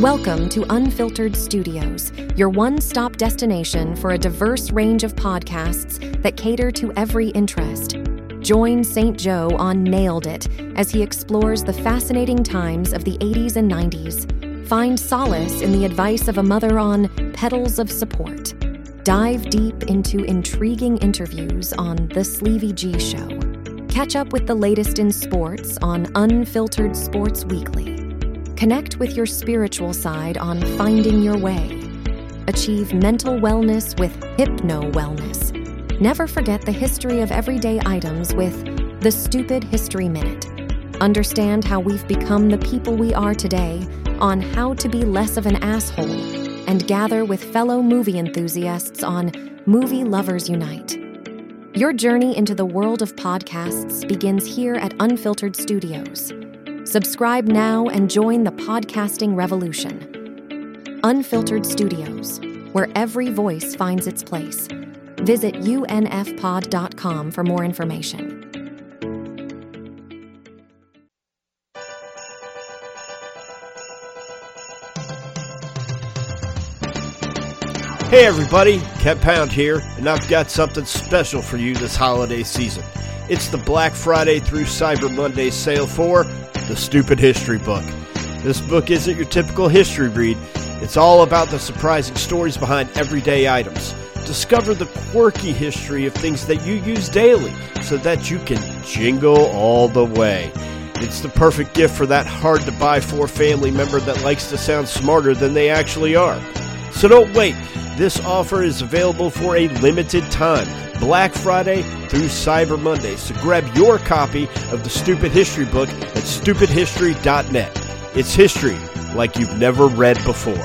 Welcome to Unfiltered Studios, your one-stop destination for a diverse range of podcasts that cater to every interest. Join St. Joe on Nailed It as he explores the fascinating times of the 80s and 90s. Find solace in the advice of a mother on Petals of Support. Dive deep into intriguing interviews on The Sleevy G Show. Catch up with the latest in sports on Unfiltered Sports Weekly. Connect with your spiritual side on Finding Your Way. Achieve mental wellness with Hypno Wellness. Never forget the history of everyday items with The Stupid History Minute. Understand how we've become the people we are today on How to Be Less of an Asshole, and gather with fellow movie enthusiasts on Movie Lovers Unite. Your journey into the world of podcasts begins here at Unfiltered Studios. Subscribe now and join the podcasting revolution. Unfiltered Studios, where every voice finds its place. Visit unfpod.com for more information. Hey everybody, Kev Pound here, and I've got something special for you this holiday season. It's the Black Friday through Cyber Monday sale for The Stupid History Book. This book isn't your typical history read. It's all about the surprising stories behind everyday items. Discover the quirky history of things that you use daily so that you can jingle all the way. It's the perfect gift for that hard-to-buy-for family member that likes to sound smarter than they actually are. So don't wait. This offer is available for a limited time, Black Friday through Cyber Monday. So grab your copy of The Stupid History Book at stupidhistory.net. It's history like you've never read before.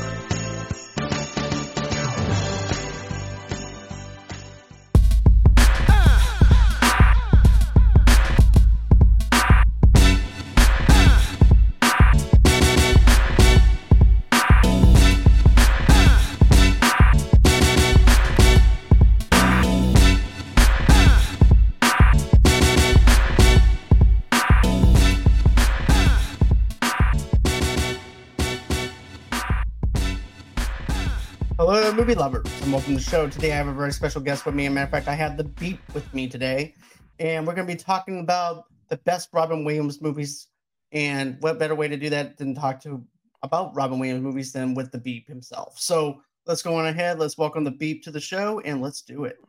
Hello, movie lovers, and welcome to the show. Today I have a very special guest with me. As a matter of fact, I have The Beep with me today, and we're going to be talking about the best Robin Williams movies, and what better way to do that than talk about Robin Williams movies than with The Beep himself. So let's go on ahead, let's welcome The Beep to the show, and let's do it.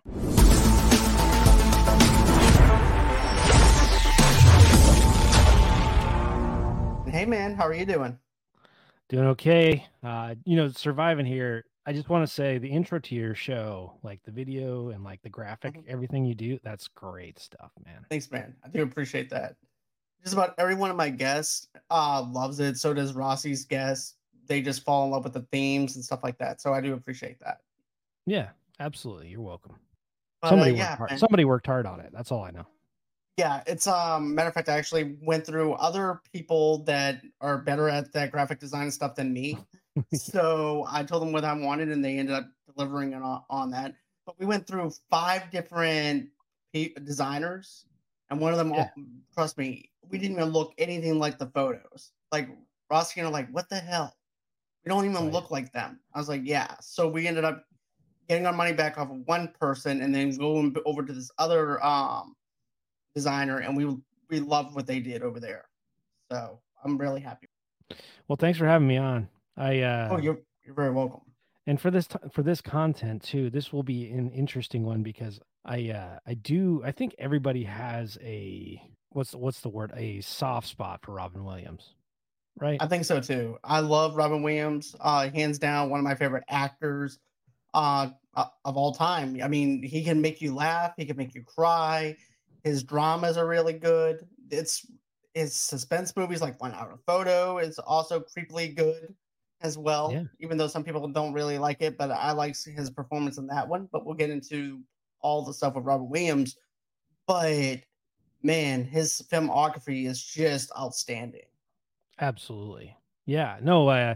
Hey man, how are you doing? Doing okay. Surviving here. I just want to say the intro to your show, like the video and like the graphic, everything you do, that's great stuff, man. Thanks, man. I do appreciate that. Just about every one of my guests loves it. So does Rossi's guests. They just fall in love with the themes and stuff like that. So I do appreciate that. Yeah, absolutely. You're welcome. But, Somebody worked hard on it. That's all I know. Yeah, it's matter of fact, I actually went through other people that are better at that graphic design stuff than me. So I told them what I wanted, and they ended up delivering on that. But we went through 5 different designers, and one of them, trust me, we didn't even look anything like the photos. Like Rossi, like, what the hell? We don't even look like them. I was like, yeah. So we ended up getting our money back off of one person, and then going over to this other designer, and we loved what they did over there. So I'm really happy. Well, thanks for having me on. You're very welcome. And for this content too, this will be an interesting one because I think everybody has a what's the word, a soft spot for Robin Williams, right? I think so too. I love Robin Williams, hands down one of my favorite actors of all time. I mean, he can make you laugh, he can make you cry. His dramas are really good. His suspense movies like 1 Hour Photo is also creepily good as well. Yeah. Even though some people don't really like it, but I like his performance in that one. But we'll get into all the stuff with Robin Williams. But man, his filmography is just outstanding. Absolutely. Yeah. No, I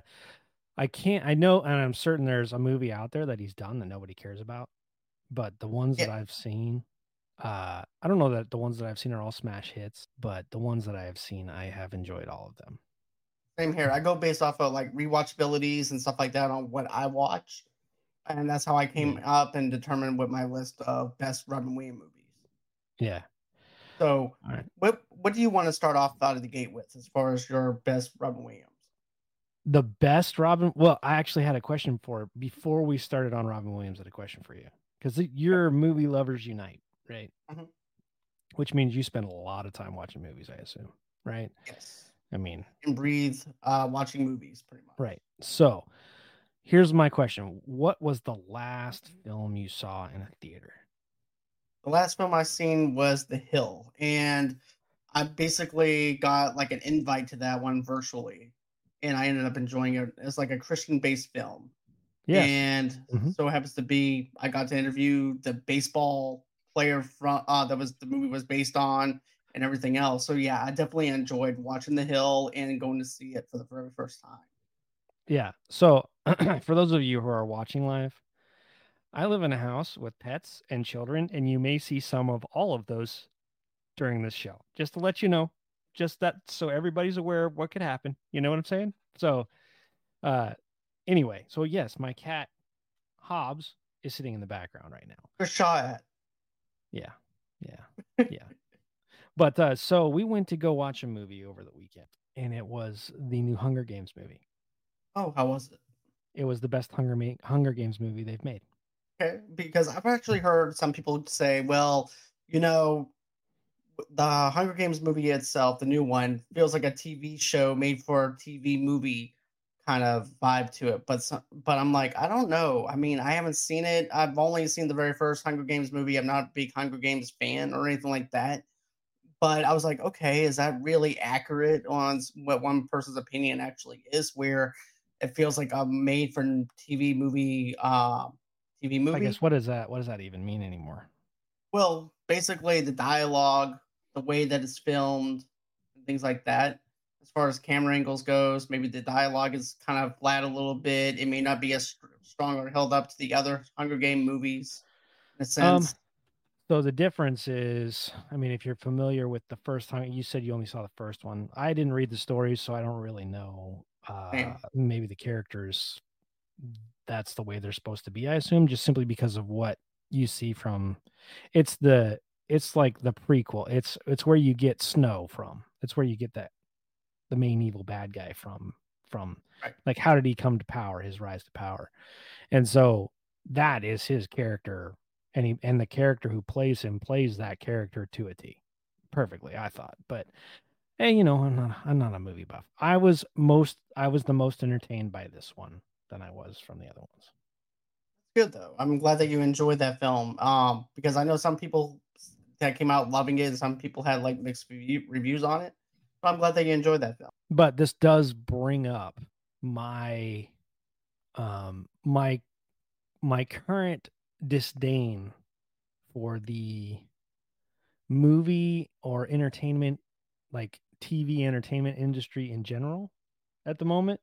know, and I'm certain there's a movie out there that he's done that nobody cares about. But the ones that I've seen, I don't know that the ones that I've seen are all smash hits, but the ones that I have seen, I have enjoyed all of them. Same here. I go based off of like rewatchabilities and stuff like that on what I watch, and that's how I came Yeah. up and determined what my list of best Robin Williams movies. Yeah. So, All right. what do you want to start off out of the gate with as far as your best Robin Williams? The best Robin. Well, I actually had a question for before we started on Robin Williams. I had a question for you because you're movie lovers unite, right? Mhm. Which means you spend a lot of time watching movies, I assume, right? Yes, I mean, and breathe watching movies pretty much. right. So here's my question: what was the last film you saw in a theater? The last film I seen was The Hill, and I basically got like an invite to that one virtually, and I ended up enjoying it. It's like a Christian-based film, Yes. and Mhm. so happens to be I got to interview the baseball player from that was the movie was based on and everything else. So yeah, I definitely enjoyed watching The Hill and going to see it for the very first time. Yeah. So for those of you who are watching live, I live in a house with pets and children, and you may see some of all of those during this show. Just to let you know, just that so everybody's aware of what could happen. You know what I'm saying? So, uh, anyway, so yes, my cat Hobbs is sitting in the background right now. Good shot at. Yeah, yeah, yeah. But so we went to go watch a movie over the weekend, and it was the new Hunger Games movie. Oh, how was it? It was the best Hunger Games movie they've made. Okay, because I've actually heard some people say, well, you know, the Hunger Games movie itself, the new one, feels like a TV show made for a TV movie kind of vibe to it. But I'm like, I don't know. I mean, I haven't seen it. I've only seen the very first Hunger Games movie. I'm not a big Hunger Games fan or anything like that. But I was like, okay, is that really accurate on what one person's opinion actually is? Where it feels like a made for TV I guess movie. what is that? What does that even mean anymore? Well, basically the dialogue, the way that it's filmed, and things like that. As far as camera angles goes, maybe the dialogue is kind of flat a little bit. It may not be as strong or held up to the other Hunger Game movies in a Um, sense. so the difference is, I mean, if you're familiar with the first time, you said you only saw the first one. I didn't read the stories, so I don't really know. Same. Maybe the characters, that's the way they're supposed to be, I assume, just simply because of what you see from it's the it's like the prequel. It's where you get Snow from. It's where you get that the main evil bad guy from Right. like how did he come to power, his rise to power. And so that is his character, and the character who plays him plays that character to a T perfectly, I thought. But hey, I'm not a movie buff. I was the most entertained by this one than I was from the other ones. Good though. I'm glad that you enjoyed that film. Because I know some people that came out loving it, and some people had like mixed reviews on it. But I'm glad that you enjoyed that film. But this does bring up my um my my current disdain for the movie or entertainment, like TV entertainment industry in general at the moment,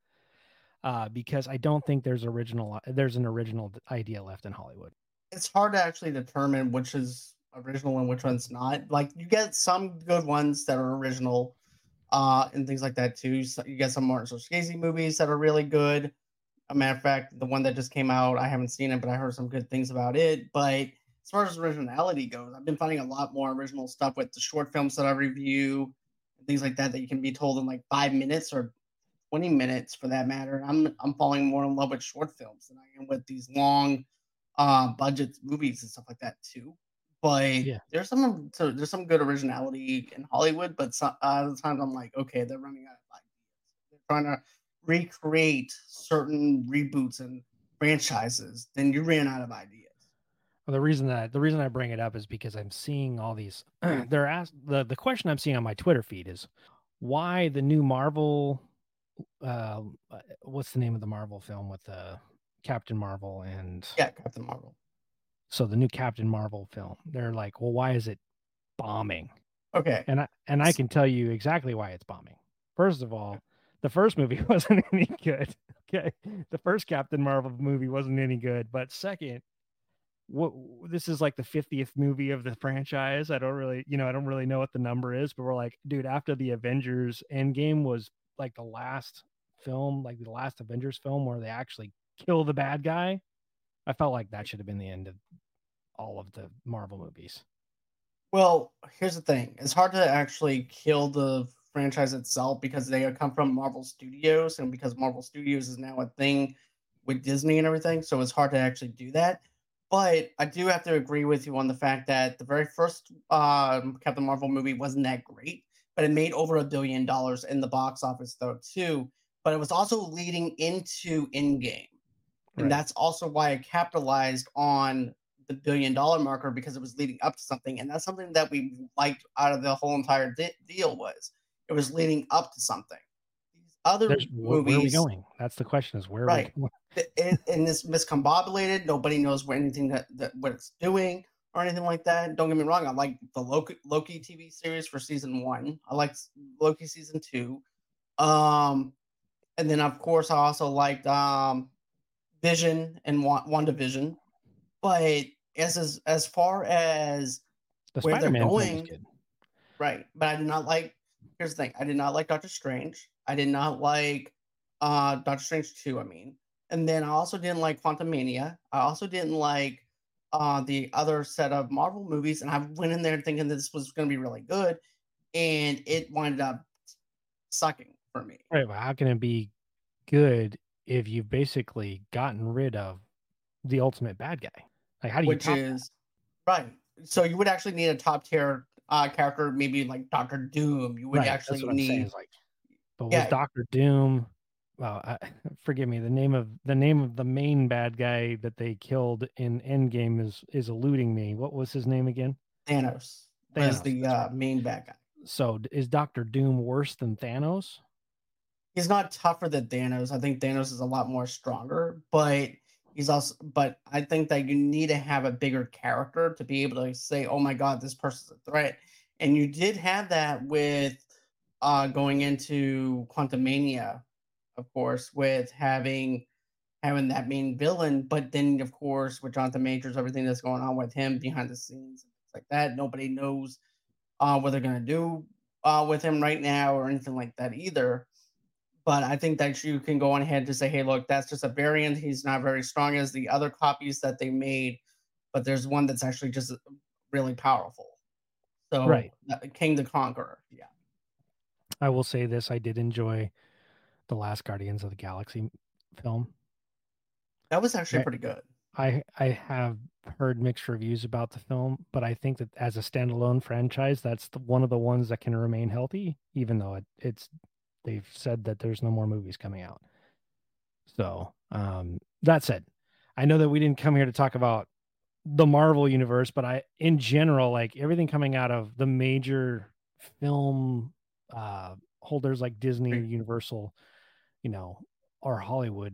because I don't think there's an original idea left in Hollywood. It's hard to actually determine which is original and which one's not. Like you get some good ones that are original, and things like that too. So you get some Martin Scorsese movies that are really good. A matter of fact, the one that just came out, I haven't seen it, but I heard some good things about it. But as far as originality goes, I've been finding a lot more original stuff with the short films that I review and things like that that you can be told in like 5 minutes or 20 minutes for that matter. I'm falling more in love with short films than I am with these long budget movies and stuff like that too. But Yeah. there's some good originality in Hollywood, but some other times I'm like, okay, they're running out of ideas. They're trying to recreate certain reboots and franchises, then you ran out of ideas. Well, the reason I bring it up is because I'm seeing all these. They're asked the question I'm seeing on my Twitter feed is why the new Marvel. What's the name of the Marvel film with Captain Marvel and Yeah, Captain Marvel. so the new Captain Marvel film? They're like, well, why is it bombing? Okay. And I can tell you exactly why it's bombing. First of all, the first movie wasn't any good. Okay, the first Captain Marvel movie wasn't any good. But second, what this is like the 50th movie of the franchise. I don't really know what the number is, but we're like, dude, after the Avengers Endgame was like the last film, like the last Avengers film where they actually kill the bad guy. I felt like that should have been the end of all of the Marvel movies. Well, here's the thing. It's hard to actually kill the franchise itself because they come from Marvel Studios, and because Marvel Studios is now a thing with Disney and everything, so it's hard to actually do that. But I do have to agree with you on the fact that the very first Captain Marvel movie wasn't that great, but it made over $1 billion in the box office though too. But it was also leading into Endgame. And Right. that's also why it capitalized on the $1 billion marker because it was leading up to something. And that's something that we liked out of the whole entire deal was it was leading up to something. These other Where are we movies, going? That's the question: is where right? are we going? And it's miscombobulated. Nobody knows what anything that what it's doing or anything like that. Don't get me wrong. I like the Loki TV series for season 1. I liked Loki season 2. And then of course I also liked Vision and WandaVision. But as far as The where they're Spider-Man film was going, good. right? But I did not like. Here's the thing: I did not like Doctor Strange. I did not like Doctor Strange 2. I mean, and then I also didn't like Quantumania. I also didn't like the other set of Marvel movies, and I went in there thinking that this was going to be really good, and it winded up sucking for me. Right, but how can it be good if you've basically gotten rid of the ultimate bad guy? Like, how do you Which top is right. So you would actually need a top tier character, maybe like Doctor Doom. You that? would Right, actually that's what I'm saying. need, Is like, but was yeah, Doctor Doom? Well, forgive me. The name of the main bad guy that they killed in Endgame is eluding me. What was his name again? Thanos was Thanos. the That's right. main bad guy. So is Doctor Doom worse than Thanos? He's not tougher than Thanos. I think Thanos is a lot more stronger, but he's also. But I think that you need to have a bigger character to be able to say, "Oh my God, this person's a threat." And you did have that with going into Quantumania, of course, with having that main villain. But then, of course, with Jonathan Majors, everything that's going on with him behind the scenes and things like that, nobody knows what they're gonna do with him right now or anything like that either. But I think that you can go on ahead to say, hey, look, that's just a variant. He's not very strong as the other copies that they made, but there's one that's actually just really powerful. So, Right. King the Conqueror. Yeah. I will say this: I did enjoy the last Guardians of the Galaxy film. That was actually I pretty good. I have heard mixed reviews about the film, but I think that as a standalone franchise, that's one of the ones that can remain healthy, even though it's they've said that there's no more movies coming out. So that said, I know that we didn't come here to talk about the Marvel universe, but in general, like everything coming out of the major film holders like Disney, Universal, or Hollywood,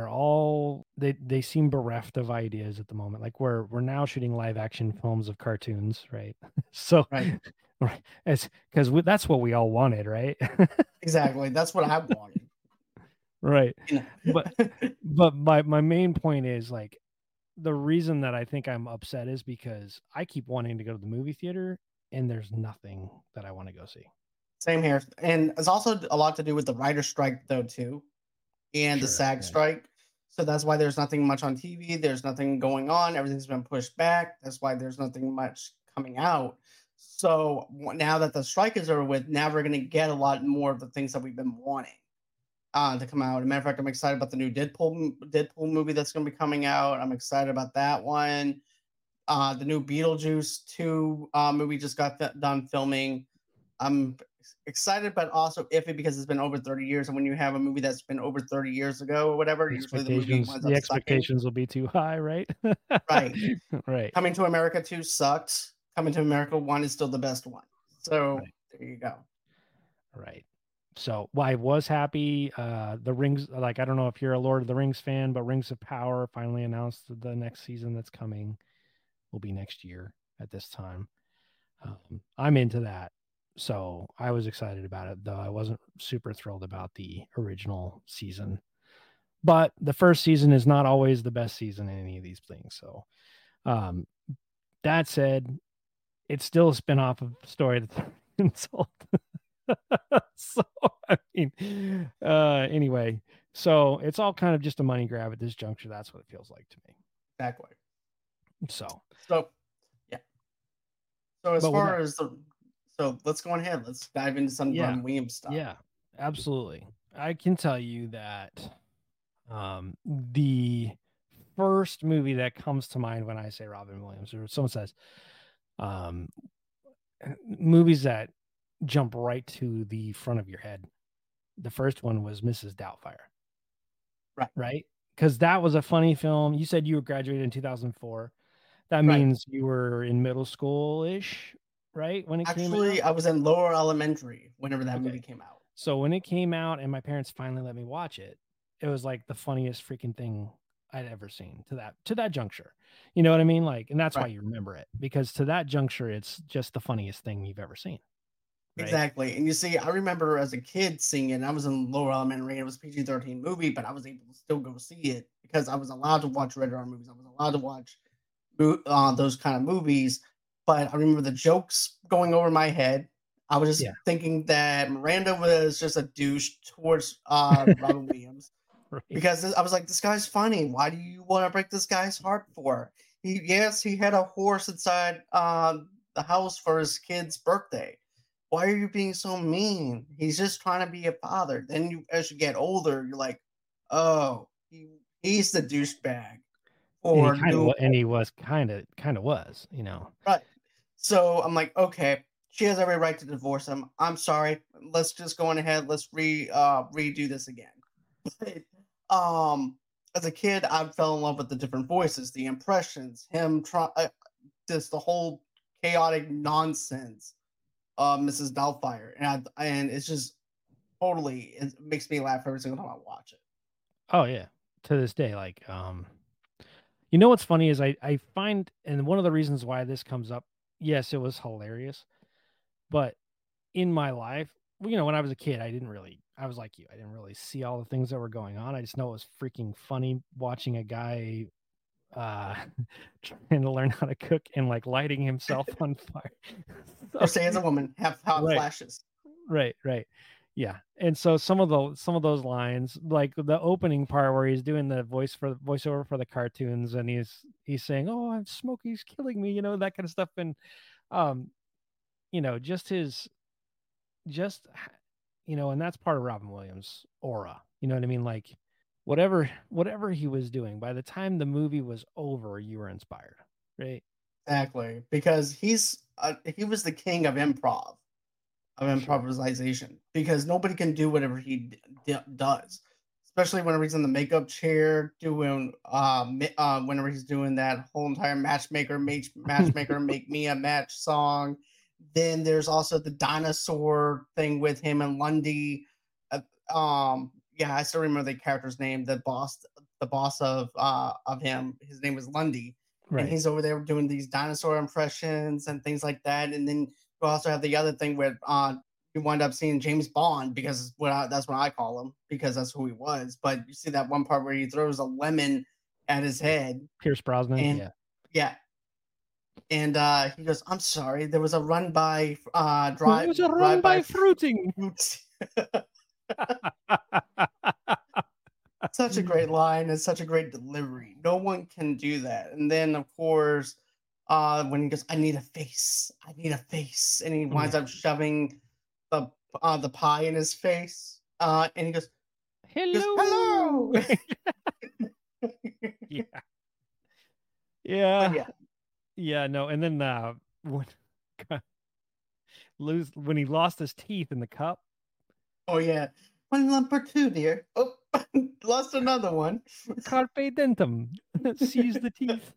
they seem bereft of ideas at the moment. Like we're now shooting live action films of cartoons, right? So, right, because that's what we all wanted, right? Exactly. That's what I wanted. Right. You know? But my main point is like the reason that I think I'm upset is because I keep wanting to go to the movie theater and there's nothing that I want to go see. Same here. And it's also a lot to do with the writer strike, though, too, and the Sure, SAG yeah. strike. So that's why there's nothing much on TV. There's nothing going on. Everything's been pushed back. That's why there's nothing much coming out. So now that the strike is over with, now we're going to get a lot more of the things that we've been wanting to come out. As a matter of fact, I'm excited about the new Deadpool movie that's going to be coming out. I'm excited about that one. The new Beetlejuice 2 movie just got done filming. I'm excited, but also iffy because it's been over 30 years. And when you have a movie that's been over 30 years ago or whatever, usually the movie winds The up expectations will be too high, right? Right. Right. Coming to America 2 sucked. Coming to America 1 is still the best one. So Right. There you go. Right. So I was happy. The Rings, like I don't know if you're a Lord of the Rings fan, but Rings of Power finally announced the next season that's coming will be next year at this time. I'm into that. So I was excited about it, though I wasn't super thrilled about the original season. But the first season is not always the best season in any of these things. So that said, it's still a spinoff of Story that's been told. So I mean, anyway, so it's all kind of just a money grab at this juncture. That's what it feels like to me. Exactly. So, Yeah. So as but with far that, as so let's go on ahead. Let's dive into some yeah, Robin Williams stuff. yeah, absolutely. I can tell you that the first movie that comes to mind when I say Robin Williams, or someone says um, movies that jump right to the front of your head. The first one was Mrs. Doubtfire. Right? Because that was a funny film. You said you were graduated in 2004. That Right. means you were in middle school-ish, right? When it came out? Actually, I was in lower elementary whenever that movie came out. So when it came out and my parents finally let me watch it, it was like the funniest freaking thing I'd ever seen to that juncture. You know what I mean? Like, and that's why you remember it, because to that juncture, it's just the funniest thing you've ever seen. Right? Exactly. And you see, I remember as a kid seeing it, I was in lower elementary, it was a PG-13 movie, but I was able to still go see it because I was allowed to watch rated R movies. I was allowed to watch those kind of movies. But I remember the jokes going over my head. I was just thinking that Miranda was just a douche towards Robin Williams. Because I was like, this guy's funny. Why do you want to break this guy's heart for? He had a horse inside the house for his kid's birthday. Why are you being so mean? He's just trying to be a father. Then as you get older, you're like, oh, he's the douchebag. And he was kind of was, you know. Right. So I'm like, okay, she has every right to divorce him. I'm sorry. Let's just go on ahead. Let's redo this again. But, as a kid, I fell in love with the different voices, the impressions, him just the whole chaotic nonsense of Mrs. Doubtfire, and it's just totally, it makes me laugh every single time I watch it. Oh yeah, to this day, like you know what's funny is I find, and one of the reasons why this comes up, yes, it was hilarious, but in my life, you know, when I was a kid, I was like you, I didn't really see all the things that were going on. I just know it was freaking funny watching a guy trying to learn how to cook and like lighting himself on fire. Or say as a woman, have hot flashes. Right. Yeah. And so some of those lines, like the opening part where he's doing the voiceover for the cartoons, and he's saying, "Oh, I'm Smokey's killing me," you know, that kind of stuff. And you know, you know, and that's part of Robin Williams' aura. You know what I mean? Like whatever he was doing, by the time the movie was over, you were inspired, right? Exactly, because he was the king of improvisation, because nobody can do whatever he does, especially whenever he's in the makeup chair doing whenever he's doing that whole entire matchmaker make me a match song. Then there's also the dinosaur thing with him and Lundy. I still remember the character's name. The boss of him, his name was Lundy, and he's over there doing these dinosaur impressions and things like that. And then you also have the other thing where you wind up seeing James Bond, because that's what I call him, because that's who he was. But you see that one part where he throws a lemon at his head. Pierce Brosnan, yeah. And he goes, "I'm sorry, there was a run by There was a run by fruiting." Such a great line and such a great delivery. No one can do that. And then of course, when he goes, "I need a face," and he winds up shoving the pie in his face, and he goes, "Hello." Yeah, no, and then when he lost his teeth in the cup. Oh yeah, one lump or two, dear. Oh, lost another one. Carpe dentum. Seize the teeth.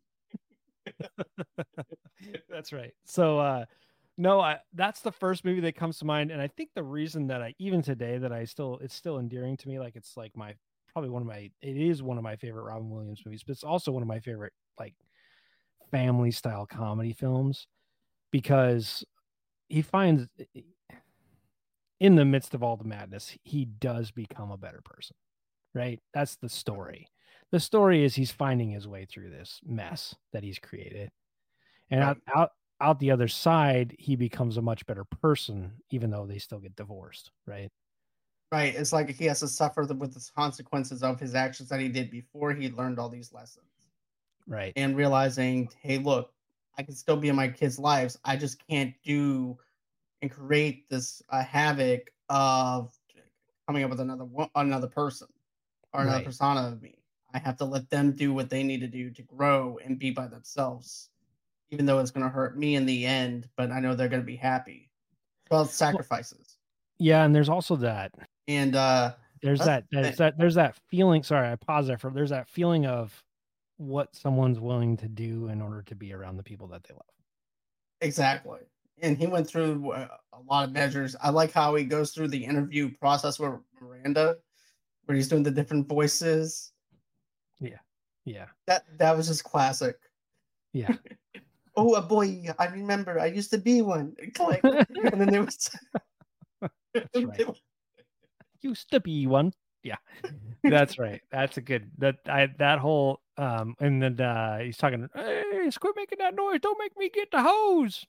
That's right. So no, that's the first movie that comes to mind, and I think the reason that even today it's still endearing to me, like it's like it is one of my favorite Robin Williams movies, but it's also one of my favorite like family style comedy films, because he finds, in the midst of all the madness, he does become a better person, right? That's the story. The story is he's finding his way through this mess that he's created, and out the other side, he becomes a much better person, even though they still get divorced, right? Right. It's like he has to suffer with the consequences of his actions that he did before he learned all these lessons. Right. And realizing, hey, look, I can still be in my kids' lives. I just can't do and create this havoc of coming up with another person or another Right. persona of me. I have to let them do what they need to do to grow and be by themselves, even though it's going to hurt me in the end. But I know they're going to be happy. Well, it's Well, sacrifices, yeah, and there's also that. and There's that's the thing. there's that feeling. Sorry, I paused there for. There's that feeling of what someone's willing to do in order to be around the people that they love. Exactly. And he went through a lot of measures. I like how he goes through the interview process with Miranda, where he's doing the different voices. Yeah. Yeah. That was just classic. Yeah. Oh, a boy! I remember. I used to be one. Click, and then there was. That's right. Used to be one. Yeah, that's right. That's a good that whole and then he's talking. Hey, quit making that noise! Don't make me get the hose.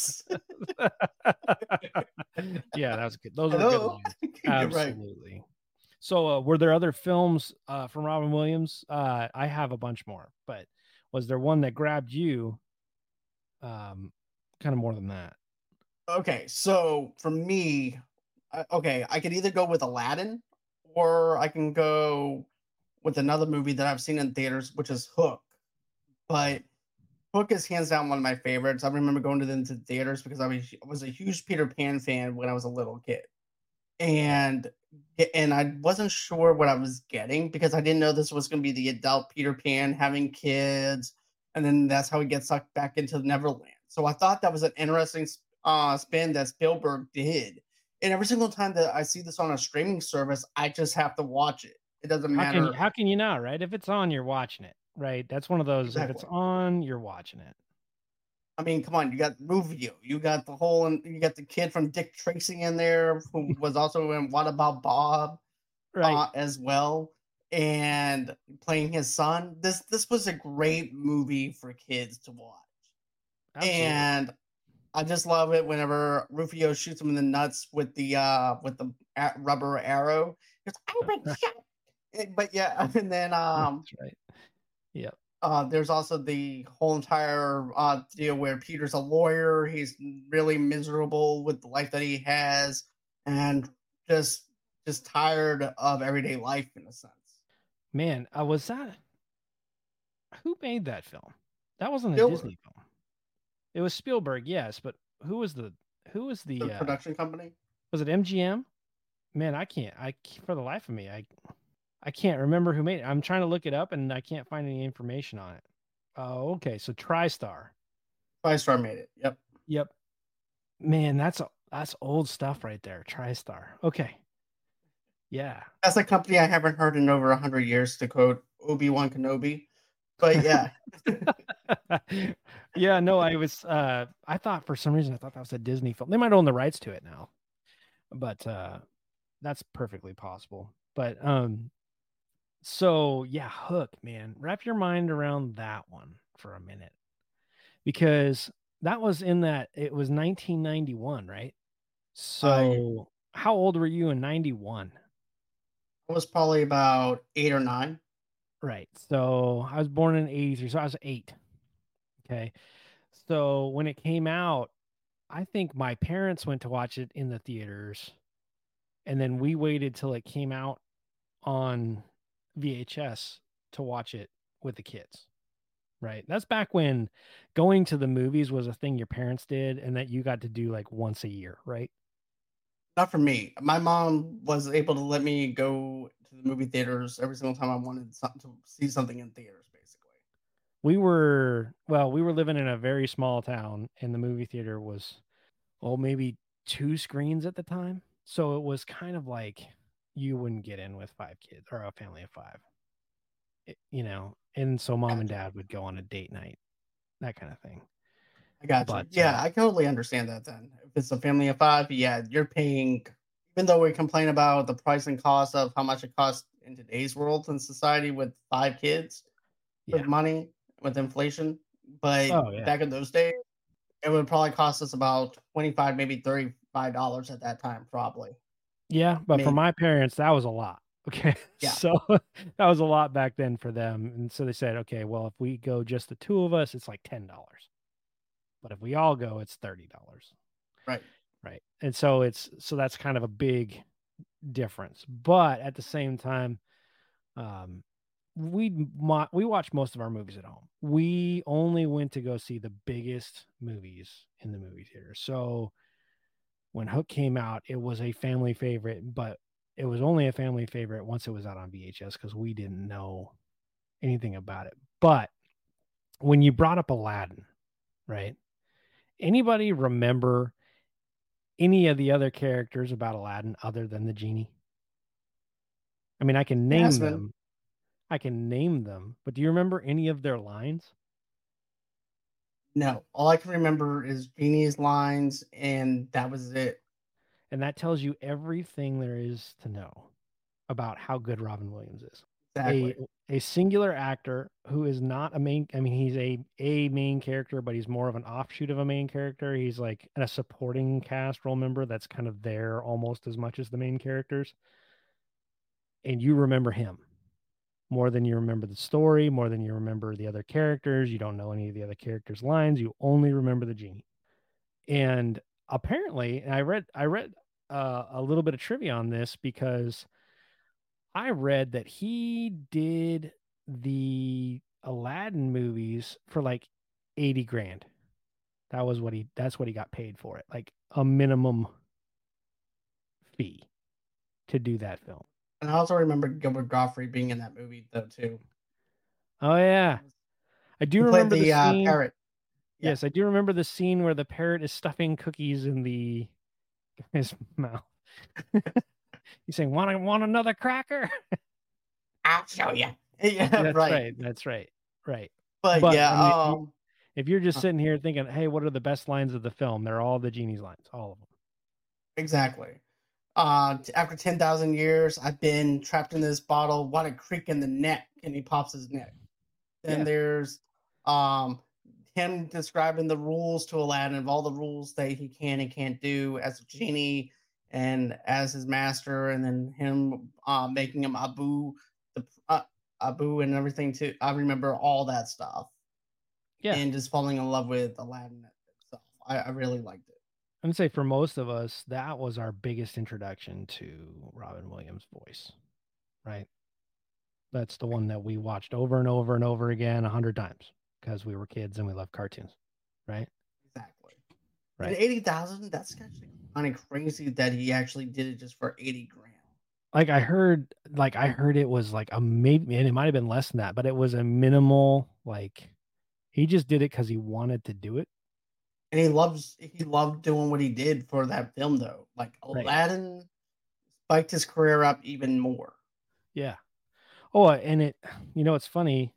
Yeah, that was good. Those were good lines. Absolutely. Right. So, were there other films from Robin Williams? I have a bunch more, but was there one that grabbed you? Kind of more than that. Okay, so for me, I could either go with Aladdin, or I can go with another movie that I've seen in theaters, which is Hook. But Hook is hands down one of my favorites. I remember going to them to theaters because I was a huge Peter Pan fan when I was a little kid, and I wasn't sure what I was getting because I didn't know this was going to be the adult Peter Pan having kids, and then that's how he gets sucked back into Neverland. So I thought that was an interesting spin that Spielberg did. And every single time that I see this on a streaming service, I just have to watch it. It doesn't matter. How can you not, right? If it's on, you're watching it, right? That's one of those. Exactly. If it's on, you're watching it. I mean, come on, you got Rufio, you got you got the kid from Dick Tracy in there who was also in What About Bob, right? As well, and playing his son. This was a great movie for kids to watch. Absolutely. And I just love it whenever Rufio shoots him in the nuts with the rubber arrow. But yeah, and then that's right. Yep. There's also the whole entire deal where Peter's a lawyer. He's really miserable with the life that he has, and just tired of everyday life in a sense. Man, was that who made that film? That wasn't a Disney film. It was Spielberg, yes, but who was the production company? Was it MGM? Man, I for the life of me, I can't remember who made it. I'm trying to look it up and I can't find any information on it. Oh, okay. So TriStar. TriStar made it. Yep. Yep. Man, that's old stuff right there. TriStar. Okay. Yeah. That's a company I haven't heard in over 100 years, to quote Obi-Wan Kenobi. But yeah. Yeah, no, I thought for some reason that was a Disney film. They might own the rights to it now. But that's perfectly possible. But so yeah, Hook, man. Wrap your mind around that one for a minute. Because that was it was 1991, right? So how old were you in 91? I was probably about 8 or 9. Right. So I was born in 83, so I was 8. Okay. So when it came out, I think my parents went to watch it in the theaters, and then we waited till it came out on VHS to watch it with the kids. Right. That's back when going to the movies was a thing your parents did and that you got to do like once a year, right? Not for me. My mom was able to let me go to the movie theaters every single time I wanted to see something in theaters, basically. We were living in a very small town and the movie theater was, maybe 2 screens at the time. So it was kind of like you wouldn't get in with 5 kids or a family of 5, and so mom and dad would go on a date night, that kind of thing. I got you. Yeah, I totally understand that then. If it's a family of 5, yeah, you're paying, even though we complain about the price and cost of how much it costs in today's world and society with 5 kids, with money, with inflation. But back in those days, it would probably cost us about $25, maybe $35 at that time, probably. Yeah, but for Maybe. my parents, that was a lot. Okay. Yeah. So that was a lot back then for them. And so they said, okay, well, if we go just the two of us, it's like $10. But if we all go, it's $30. Right. Right. And so that's kind of a big difference. But at the same time, um, we watch most of our movies at home. We only went to go see the biggest movies in the movie theater. So when Hook came out, it was a family favorite, but it was only a family favorite once it was out on VHS because we didn't know anything about it. But when you brought up Aladdin, right? Anybody remember any of the other characters about Aladdin other than the genie? I mean, I can name Jasmine. them. I can name them, but do you remember any of their lines? No. All I can remember is Genie's lines, and that was it. And that tells you everything there is to know about how good Robin Williams is. Exactly. A singular actor who is not a main, I mean, he's a main character, but he's more of an offshoot of a main character. He's like a supporting cast role member that's kind of there almost as much as the main characters. And you remember him more than you remember the story, more than you remember the other characters. You don't know any of the other characters' lines. You only remember the genie. And apparently, and I read a little bit of trivia on this because I read that he did the Aladdin movies for like 80 grand. That's what he got paid for it. Like a minimum fee to do that film. And I also remember Gilbert Gottfried being in that movie though too. Oh yeah. I do He played remember the the scene. parrot. Yeah. Yes, I do remember the scene where the parrot is stuffing cookies in the his mouth. He's saying, Want another cracker?" I'll show you. Yeah, That's right. right. That's right. Right. But But yeah, I mean, if you're just sitting here thinking, "Hey, what are the best lines of the film?" They're all the genie's lines, all of them. exactly. After 10,000 years, I've been trapped in this bottle. What a creak in the neck, and he pops his neck. Then Yeah. there's um him describing the rules to Aladdin of all the rules that he can and can't do as a genie and as his master, and then him making him Abu and everything too. I remember all that stuff Yeah. and just falling in love with Aladdin itself. I really liked it. I'd say for most of us, that was our biggest introduction to Robin Williams' voice, right? That's the one that we watched over and over and over again 100 times because we were kids and we loved cartoons, right? Exactly. And Right. 80,000, that's actually kind of crazy that he actually did it just for 80 grand. Like I heard it was like a maybe, and it might have been less than that, but it was a minimal, like he just did it because he wanted to do it. And he loved doing what he did for that film though. Like Right. Aladdin spiked his career up even more. Yeah. Oh, and it's funny.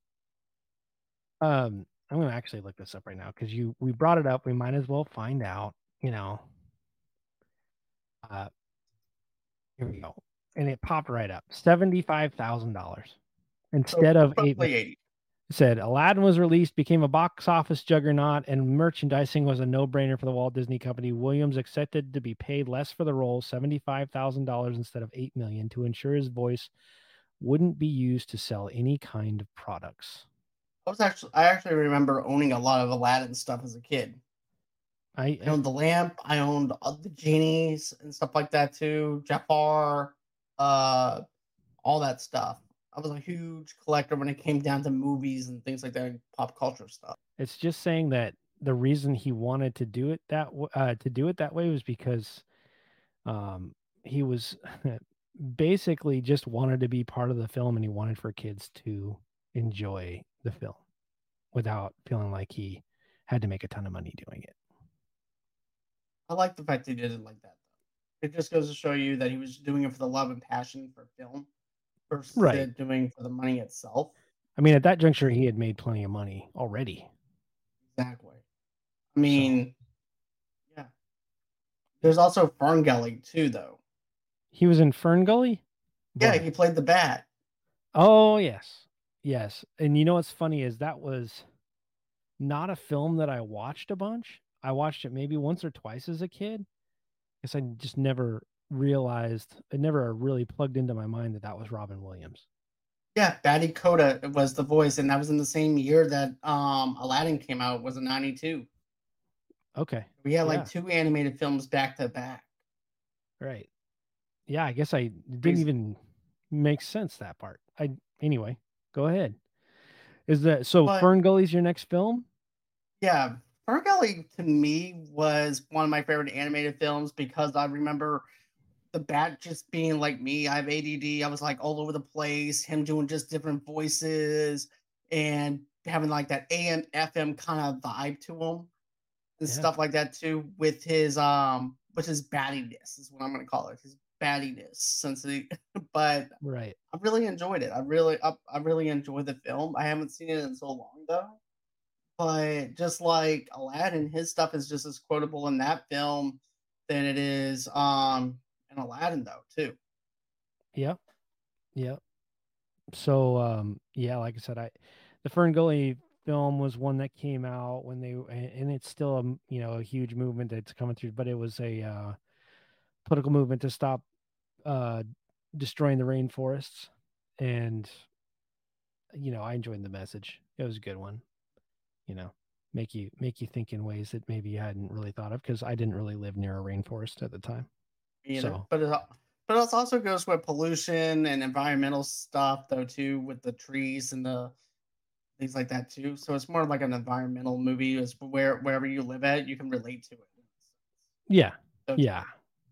I'm gonna actually look this up right now because we brought it up. We might as well find out, uh, here we go. And it popped right up. $75,000 instead So of roughly 80. It said Aladdin was released, became a box office juggernaut, and merchandising was a no-brainer for the Walt Disney Company. Williams accepted to be paid less for the role, $75,000 instead of $8 million, to ensure his voice wouldn't be used to sell any kind of products. I actually remember owning a lot of Aladdin stuff as a kid. I I owned the lamp, I owned the genies and stuff like that too. Jafar, uh, all that stuff. I was a huge collector when it came down to movies and things like that, and pop culture stuff. It's just saying that the reason he wanted to do it that way was because he was basically just wanted to be part of the film and he wanted for kids to enjoy the film without feeling like he had to make a ton of money doing it. I like the fact he did it like that. Though. It just goes to show you that he was doing it for the love and passion for film versus Right. doing for the money itself. I mean, at that juncture, he had made plenty of money already. Exactly. I mean, yeah. There's also Ferngully too, though. He was in Fern Gully? Yeah, he played the bat. Oh, yes. Yes. And you know what's funny is that was not a film that I watched a bunch. I watched it maybe once or twice as a kid because I just never realized, it never really plugged into my mind that that was Robin Williams. Yeah, Batty Coda was the voice, and that was in the same year that Aladdin came out. Was in '92. Okay. We had like Yeah. 2 animated films back to back. Right. Yeah, I guess I didn't Crazy. even make sense, that part. Anyway, go ahead. Is that so? But Fern Gully's your next film? yeah, Ferngully to me was one of my favorite animated films because I remember the bat just being like me. I have ADD. I was like all over the place. Him doing just different voices and having like that AM FM kind of vibe to him and Yeah. stuff like that too. With his battiness is what I'm gonna call it. His battiness, since he, but Right. I really enjoyed it. I really enjoyed the film. I haven't seen it in so long though. But just like Aladdin, his stuff is just as quotable in that film than it is in Aladdin though, too. Yep. Yep. So yeah, like I said, the Fern Gully film was one that came out when and it's still a huge movement that's coming through, but it was a political movement to stop uh destroying the rainforests. And I enjoyed the message. It was a good one. You know, make you think in ways that maybe you hadn't really thought of, because I didn't really live near a rainforest at the time. Either. So But it also goes with pollution and environmental stuff though too, with the trees and the things like that too. So it's more like an environmental movie. Is wherever you live at, you can relate to it. yeah, So to yeah. me.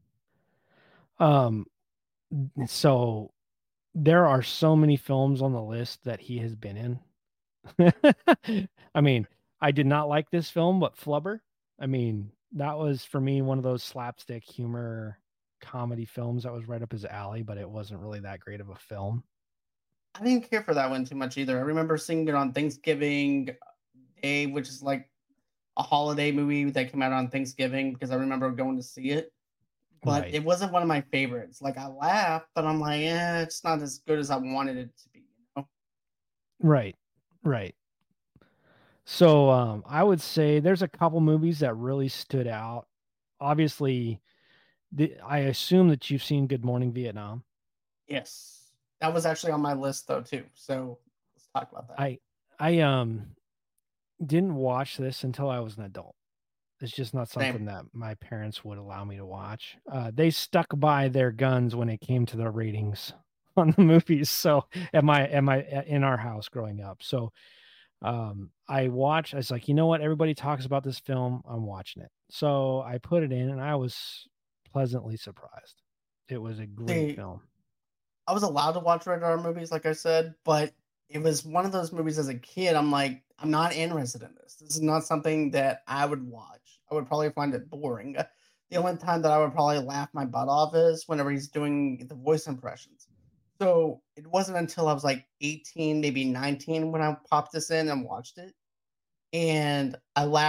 Um, so there are so many films on the list that he has been in. I mean, I did not like this film, but Flubber, I mean, that was for me one of those slapstick humor comedy films that was right up his alley, but it wasn't really that great of a film. I didn't care for that one too much either. I remember seeing it on Thanksgiving Day, which is like a holiday movie that came out on Thanksgiving because I remember going to see it. But Right. it wasn't one of my favorites. Like I laughed, but I'm like, it's not as good as I wanted it to be. Right. Right. So I would say there's a couple movies that really stood out. Obviously, I assume that you've seen Good Morning Vietnam. Yes, that was actually on my list though too. So let's talk about that. I didn't watch this until I was an adult. It's just not Same. something that my parents would allow me to watch. They stuck by their guns when it came to the ratings on the movies. So at my in our house growing up. So I was like, you know what? Everybody talks about this film. I'm watching it. So I put it in and I was pleasantly surprised. It was a great See, film. I was allowed to watch rated R movies, like I said, but it was one of those movies as a kid. I'm like, I'm not interested in this. This is not something that I would watch. I would probably find it boring. The only time that I would probably laugh my butt off is whenever he's doing the voice impressions. So it wasn't until I was like 18, maybe 19 when I popped this in and watched it. And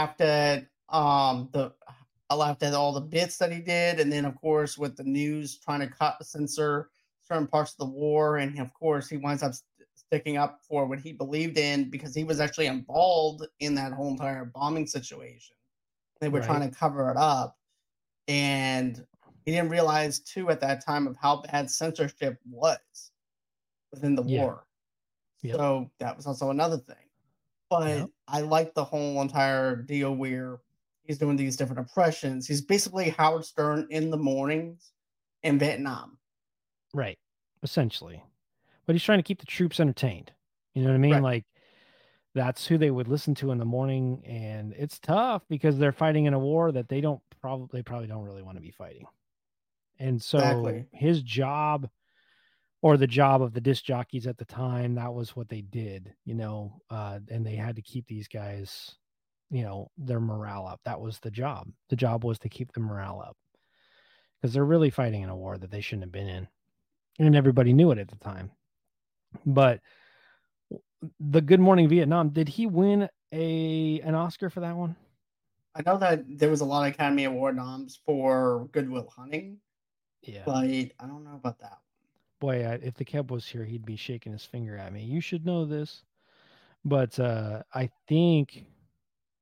I laughed at all the bits that he did, and then of course with the news trying to cut censor certain parts of the war, and of course he winds up sticking up for what he believed in because he was actually involved in that whole entire bombing situation. They were Right. trying to cover it up, and he didn't realize too at that time of how bad censorship was within the Yeah. war. Yep. So that was also another thing. But Yep. I like the whole entire deal where he's doing these different impressions. He's basically Howard Stern in the mornings in Vietnam. Right. Essentially. But he's trying to keep the troops entertained. You know what I mean? Right. Like, that's who they would listen to in the morning, and it's tough because they're fighting in a war that they probably don't really want to be fighting. And so Exactly. his job, or the job of the disc jockeys at the time, that was what they did, and they had to keep these guys, their morale up. That was the job. The job was to keep the morale up, because they're really fighting in a war that they shouldn't have been in, and everybody knew it at the time. But the Good Morning Vietnam, did he win an Oscar for that one? I know that there was a lot of Academy Award noms for Good Will Hunting, Yeah. but I don't know about that. Boy, if the Kev was here, he'd be shaking his finger at me. You should know this. But I think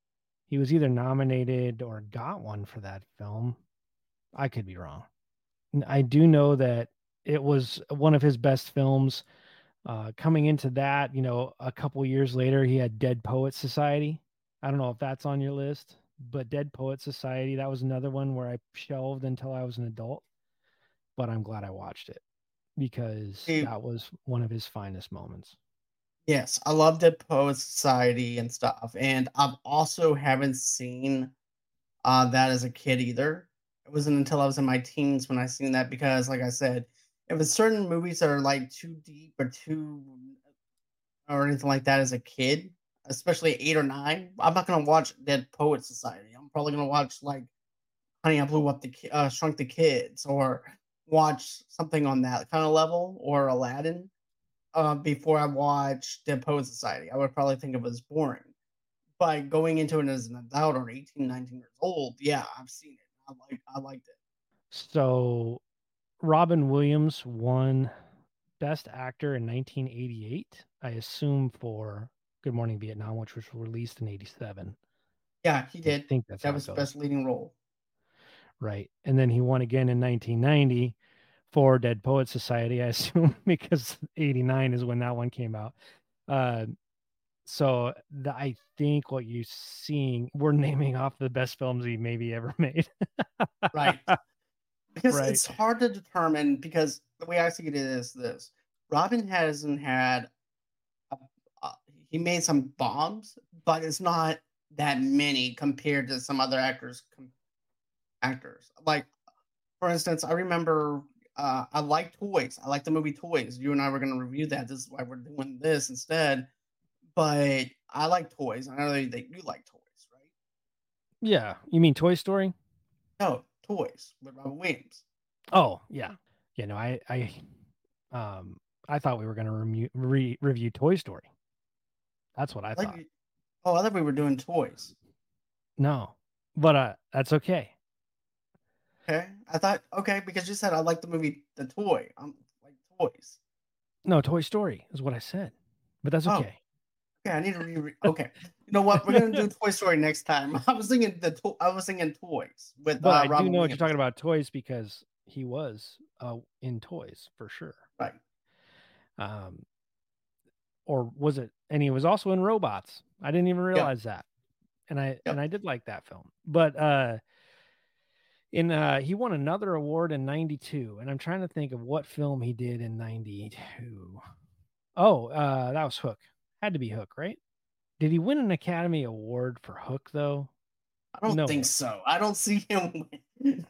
he was either nominated or got one for that film. I could be wrong. I do know that it was one of his best films. Coming into that, a couple years later, he had Dead Poet Society. I don't know if that's on your list, but Dead Poet Society, that was another one where I shelved until I was an adult, but I'm glad I watched it because See, that was one of his finest moments. yes, I love Dead Poets Society and stuff, and I've also haven't seen that as a kid either. It wasn't until I was in my teens when I seen that because, like I said, if it's certain movies that are like too deep or too or anything like that as a kid, especially 8 or 9, I'm not gonna watch Dead Poet Society. I'm probably gonna watch like Honey, I Blew Up Shrunk the Kids, or watch something on that kind of level, or Aladdin. Before I watch Dead Poet Society, I would probably think it was boring. But going into it as an adult or 18, 19 years old, yeah, I've seen it. I liked it. So Robin Williams won Best Actor in 1988, I assume for Good Morning Vietnam, which was released in 87. Yeah, he I did. think that's That how it was the goes. best leading role. Right. And then he won again in 1990 for Dead Poet Society, I assume, because 89 is when that one came out. So I think what you're seeing, we're naming off the best films he maybe ever made. Right. Because Right. it's hard to determine, because the way I see it is this. Robin hasn't had a, he made some bombs, but it's not that many compared to some other actors. Like, for instance, I remember I like Toys. I like the movie Toys. You and I were going to review that. This is why we're doing this instead. But I like Toys. I know that you like Toys, right? Yeah. You mean Toy Story? No, Toys with Robin Williams. Oh, yeah. I thought we were going to review Toy Story. That's what I thought. I thought we were doing Toys. No, but that's okay. Okay, I thought because you said I like the movie The Toy. I'm like Toys. No, Toy Story is what I said, but that's okay. Okay, I need to okay. You know what? We're gonna do Toy Story next time. I was thinking Toys with. But I Robin do know what Williams. you're talking about, Toys, because he was in Toys for sure. Right. Or was it? And he was also in Robots. I didn't even realize that, and I did like that film. But he won another award in 92, and I'm trying to think of what film he did in 92. Oh, that was Hook. Had to be Hook, right? Did he win an Academy Award for Hook though? I don't think so. I don't see him win.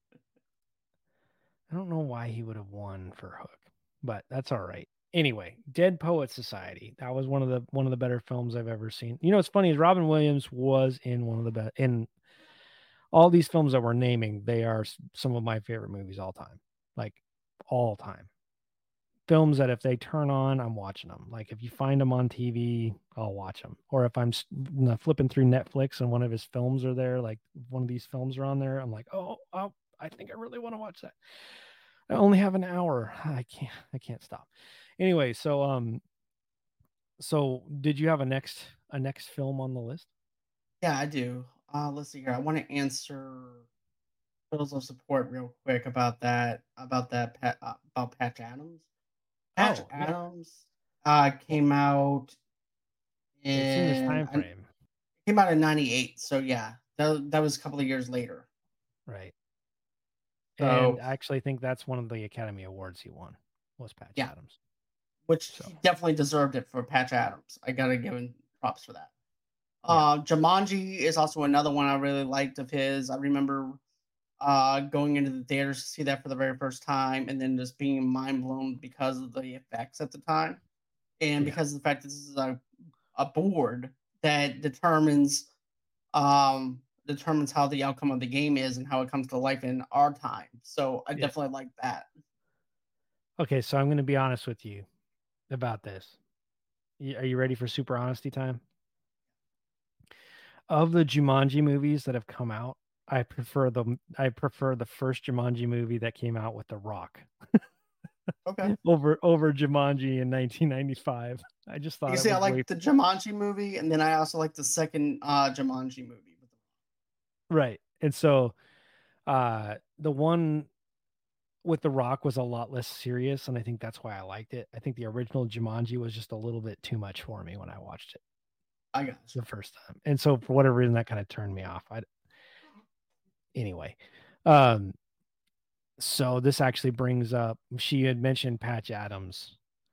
I don't know why he would have won for Hook, but that's all right. Anyway, Dead Poet Society. That was one of the better films I've ever seen. You know what's funny is Robin Williams was in one of the best in all these films that we're naming. They are some of my favorite movies all time, like all time. Films that if they turn on, I'm watching them. Like if you find them on TV, I'll watch them. Or if I'm flipping through Netflix and one of his films are there, like one of these films are on there, I'm like, oh, I think I really want to watch that. I only have an hour. I can't stop. Anyway, so did you have a next film on the list? Yeah, I do. Let's see here. I want to answer bills of support real quick about that about Patch Adams. Patch Adams came out it's in this time frame. Came out in 98, so yeah, that was a couple of years later. Right. So, and I actually think that's one of the Academy Awards he won was Patch Adams. Which he definitely deserved it for Patch Adams. I gotta give him props for that. Jumanji is also another one I really liked of his. I remember going into the theaters to see that for the very first time and then just being mind blown because of the effects at the time. And because of the fact that this is a board that determines how the outcome of the game is and how it comes to life in our time. So I definitely like that. Okay, so I'm going to be honest with you about this. Are you ready for super honesty time? Of the Jumanji movies that have come out, I prefer the first Jumanji movie that came out with The Rock. Okay. over Jumanji in 1995. I just thought. You see, I like the Jumanji movie, and then I also like the second Jumanji movie. Right, and so the one with The Rock was a lot less serious, and I think that's why I liked it. I think the original Jumanji was just a little bit too much for me when I watched it I got you. the first time, and so for whatever reason that kind of turned me off. Anyway, um, so this actually brings up, she had mentioned Patch Adams.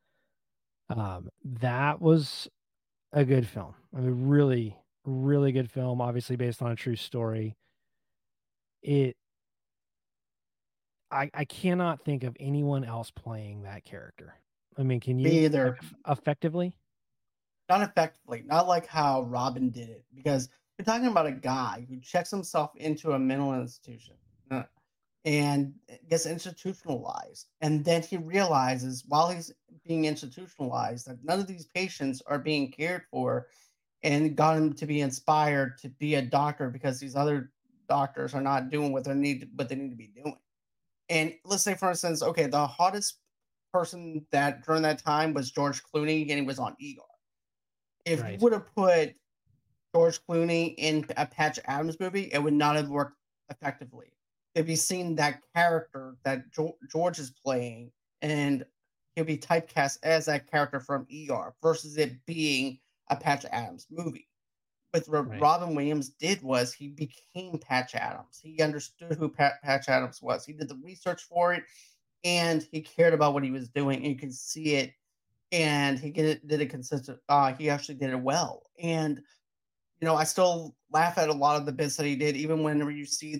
That was a good film. I mean, really, really good film. Obviously based on a true story. It I cannot think of anyone else playing that character. I mean, can you? Me Like, either. effectively? Not effectively, not like how Robin did it, because you're talking about a guy who checks himself into a mental institution and gets institutionalized. And then he realizes while he's being institutionalized that none of these patients are being cared for, and got him to be inspired to be a doctor because these other doctors are not doing what they need to be doing. And let's say, for instance, okay, the hottest person that during that time was George Clooney, and he was on ER. If you Right. would have put George Clooney in a Patch Adams movie, it would not have worked effectively. If you seen that character that George is playing, and he'll be typecast as that character from ER versus it being a Patch Adams movie. But what Right. Robin Williams did was he became Patch Adams. He understood who Patch Adams was. He did the research for it, and he cared about what he was doing. And you can see it, and did it consistent. He actually did it well. And I still laugh at a lot of the bits that he did, even whenever you see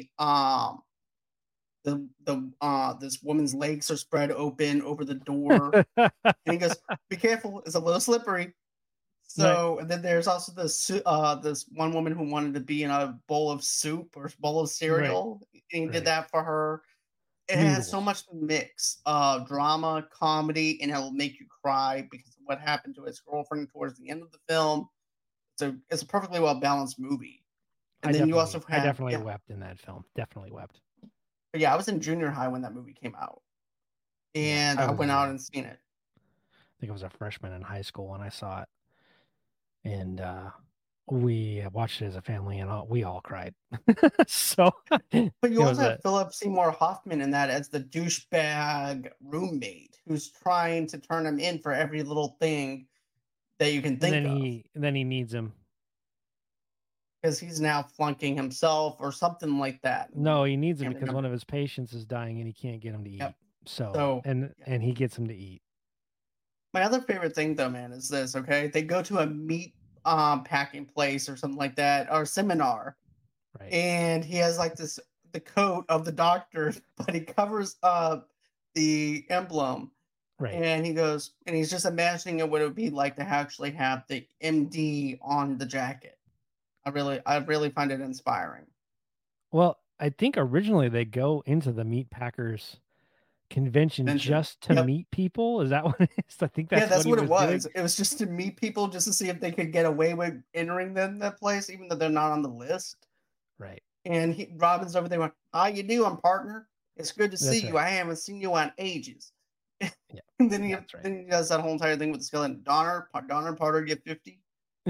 this woman's legs are spread open over the door, and he goes, "Be careful, it's a little slippery." Right. So, and then there's also this one woman who wanted to be in a bowl of soup or bowl of Right. cereal, and he did Right. that for her. It has so Noodles. much mix of drama, comedy, and it'll make you cry because of what happened to his girlfriend towards the end of the film. It's a perfectly well balanced movie. And then you also I have, definitely yeah, wept in that film. Definitely wept. yeah. I was in junior high when that movie came out, Yeah. and I went out and seen it. I think I was a freshman in high school when I saw it. And we watched it as a family, and we all cried. So But you it also was have Philip Seymour Hoffman in that as the douchebag roommate who's trying to turn him in for every little thing that you can and think of, then he needs him. because he's now flunking himself or something like that. No, he needs him Can't because one remember. of his patients is dying and he can't get him to Yep. eat. So So, yeah. and he gets him to eat. My other favorite thing, though, man, is this. Okay, they go to a meat packing place or something like that, or seminar, Right. and he has like the coat of the doctor, but he covers up the emblem. Right. And he goes, and he's just imagining what it would be like to actually have the MD on the jacket. I really find it inspiring. Well, I think originally they go into the meat packers convention Mention. just to Yep. meet people. Is that what it is? I think Yeah, that's that's what he what it was doing. was. It was just to meet people, just to see if they could get away with entering that place, even though they're not on the list. Right. And Robin's over there going, "How you doing, partner? It's good to see That's you. right. I haven't seen you on ages." Yeah. And then That's right. then he does that whole entire thing with the skeleton. Donner, Parter, get 50.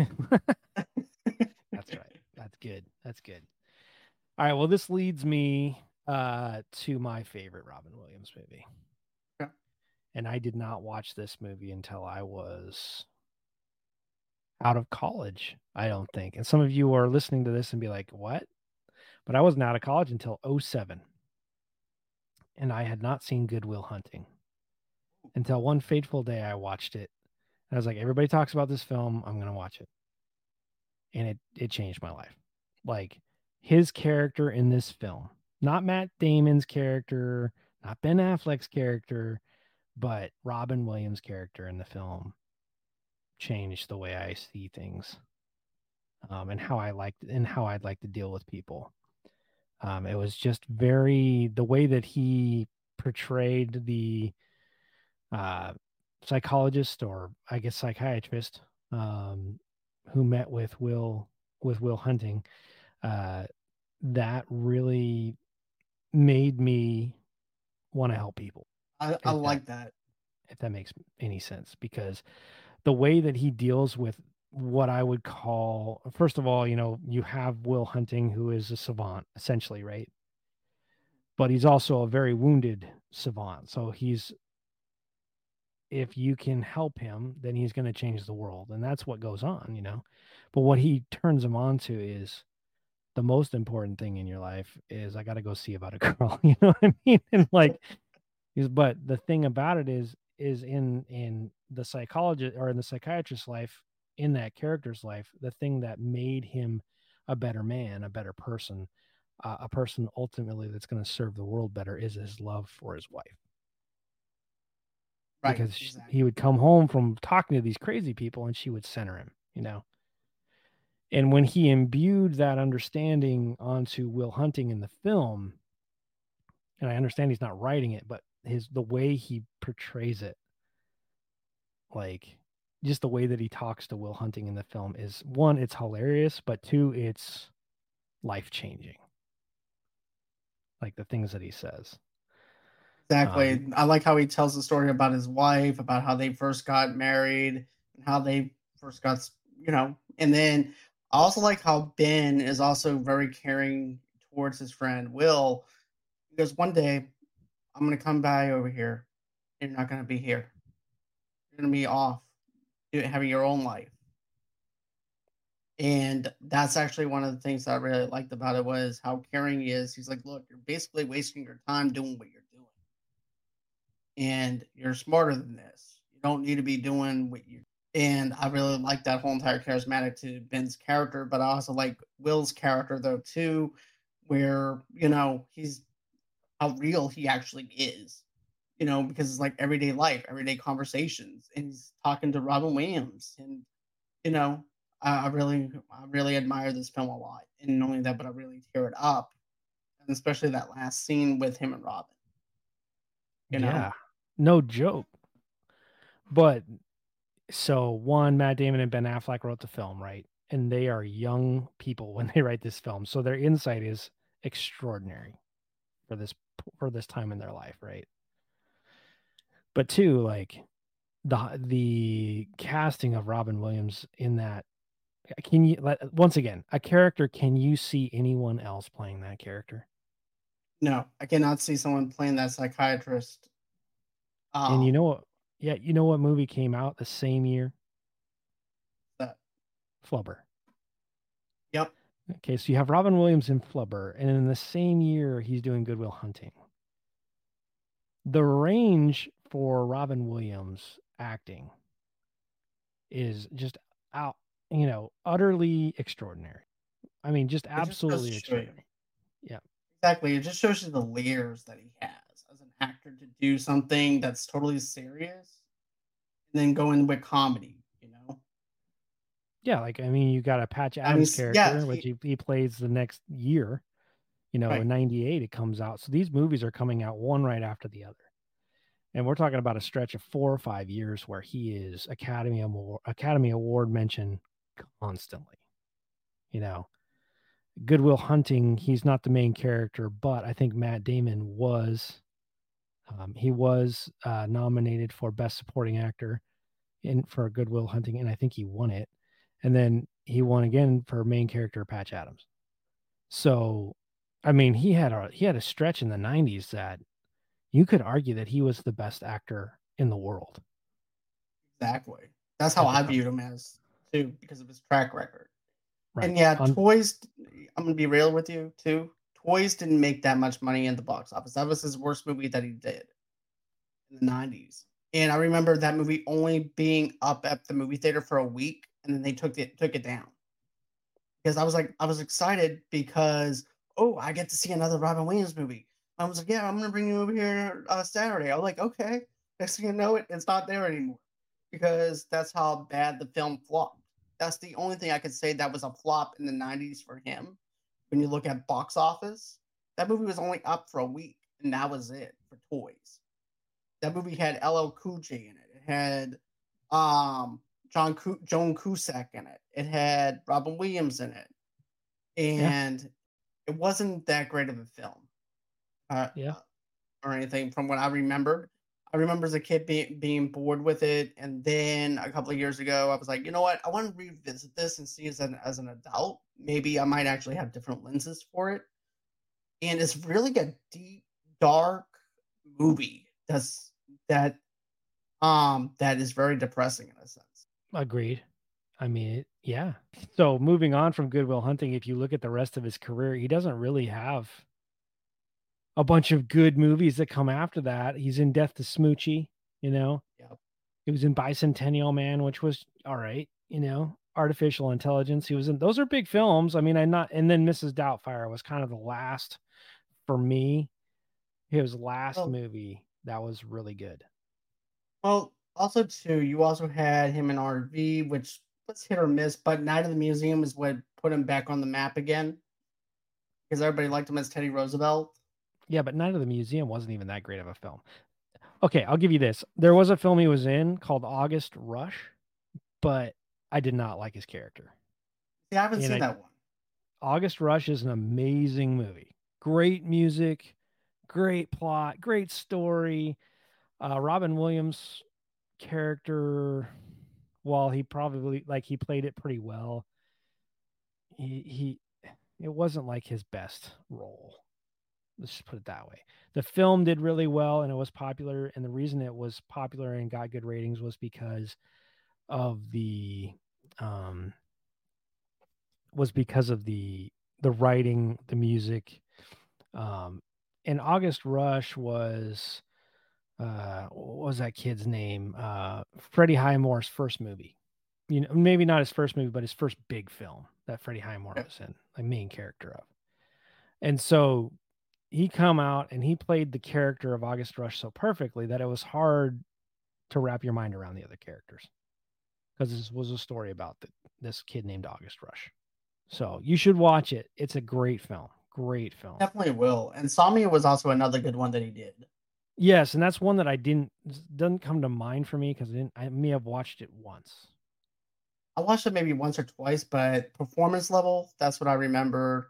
That's right. That's good. That's good. All right. Well, this leads me to my favorite Robin Williams movie. Yeah. And I did not watch this movie until I was out of college, I don't think. And some of you are listening to this and be like, what? But I wasn't out of college until 07. And I had not seen Good Will Hunting until one fateful day I watched it. And I was like, everybody talks about this film. I'm going to watch it. And it changed my life. Like, his character in this film, not Matt Damon's character, not Ben Affleck's character, but Robin Williams' character in the film changed the way I see things, and how I'd like to deal with people. It was just the way that he portrayed the psychologist, or I guess psychiatrist, who met with Will Hunting. That really made me want to help people. I like that. If that makes any sense, because the way that he deals with what I would call, first of all, you have Will Hunting, who is a savant, essentially, right? but he's also a very wounded savant. So if you can help him, then he's going to change the world. And that's what goes on, you know. But what he turns him on to is the most important thing in your life is I got to go see about a girl. You know what I mean? And like, but the thing about it is in the psychologist or in the psychiatrist's life, in that character's life, the thing that made him a better man, a better person, a person ultimately that's going to serve the world better is his love for his wife. Right. Because Exactly. he would come home from talking to these crazy people and she would center him, you know. And when he imbued that understanding onto Will Hunting in the film, and I understand he's not writing it, but the way he portrays it, like just the way that he talks to Will Hunting in the film is, one, it's hilarious, but two, it's life-changing. Like the things that he says. Exactly. I like how he tells the story about his wife, about how they first got married, and how they first got, and then I also like how Ben is also very caring towards his friend Will, because one day I'm going to come by over here, and you're not going to be here. You're going to be off, having your own life. And that's actually one of the things that I really liked about it was how caring he is. He's like, look, you're basically wasting your time doing what you're doing. And you're smarter than this. You don't need to be doing what you. And I really like that whole entire charismatic to Ben's character, but I also like Will's character though too, where he's how real he actually is. Because it's like everyday life, everyday conversations, and he's talking to Robin Williams, and I really admire this film a lot, and not only that, but I really tear it up, and especially that last scene with him and Robin. Yeah, no joke. But so one, Matt Damon and Ben Affleck wrote the film, right? And they are young people when they write this film, so their insight is extraordinary for this time in their life, right? But two, like the casting of Robin Williams in that, can you once again a character? Can you see anyone else playing that character? No, I cannot see someone playing that psychiatrist. And you know what? Yeah, you know what movie came out the same year? That. Flubber. Yep. Okay, so you have Robin Williams in Flubber, and in the same year he's doing Good Will Hunting. The range for Robin Williams acting is just utterly extraordinary. I mean, just absolutely extraordinary. Yeah. Exactly. It just shows you the layers that he has as an actor to do something that's totally serious and then go in with comedy, Yeah, like, I mean, you got a Patch Adams character, which he plays the next year, right. In 98 it comes out. So these movies are coming out one right after the other. And we're talking about a stretch of 4 or 5 years where he is Academy Award mention constantly. Good Will Hunting, he's not the main character, but I think Matt Damon was. He was nominated for Best Supporting Actor for Good Will Hunting, and I think he won it. And then he won again for main character Patch Adams. So, I mean, he had a stretch in the 90s that you could argue that he was the best actor in the world. Exactly. That's how I viewed him as too, because of his track record. Right. And yeah, Toys, I'm going to be real with you too. Toys didn't make that much money in the box office. That was his worst movie that he did in the 90s. And I remember that movie only being up at the movie theater for a week, and then they took it down. Because I was excited because, I get to see another Robin Williams movie. I was like, yeah, I'm going to bring you over here Saturday. I was like, okay. Next thing you know, it's not there anymore. Because that's how bad the film flopped. That's the only thing I could say that was a flop in the 90s for him. When you look at box office, that movie was only up for a week, and that was it for Toys. That movie had LL Cool J in it. It had Joan Cusack in it. It had Robin Williams in it. And it wasn't that great of a film. Or anything from what I remembered. I remember as a kid being bored with it, and then a couple of years ago, I was like, you know what? I want to revisit this and see as an adult. Maybe I might actually have different lenses for it. And it's really a deep dark movie that that is very depressing in a sense. Agreed. I mean, yeah. So moving on from Good Will Hunting, if you look at the rest of his career, he doesn't really have a bunch of good movies that come after that. He's in Death to Smoochie, you know. Yep. He was in Bicentennial Man, which was all right, you know. Artificial Intelligence. He was in those are big films. I mean, and then Mrs. Doubtfire was kind of the last for me. His last Well, movie that was really good. well, also too, you also had him in RV, which was hit or miss, but Night of the Museum is what put him back on the map again because everybody liked him as Teddy Roosevelt. Yeah, but Night of the Museum wasn't even that great of a film. Okay, I'll give you this. There was a film he was in called August Rush, but I did not like his character. See, I haven't seen that one. August Rush is an amazing movie. Great music, great plot, great story. Robin Williams' character, while he probably he played it pretty well, he it wasn't like his best role. Let's just put it that way. The film did really well and it was popular. And the reason it was popular and got good ratings was because of the writing, the music. And August Rush was what was that kid's name? Freddie Highmore's first movie. You know, maybe not his first movie, but his first big film that Freddie Highmore was in, the main character of. And so he come out and he played the character of August Rush so perfectly that it was hard to wrap your mind around the other characters, because this was a story about this kid named August Rush. So you should watch it. It's a great film. Great film. Definitely will. And Insomnia was also another good one that he did. Yes, and that's one that doesn't come to mind for me because I may have watched it once. I watched it maybe once or twice, but performance level, that's what I remember.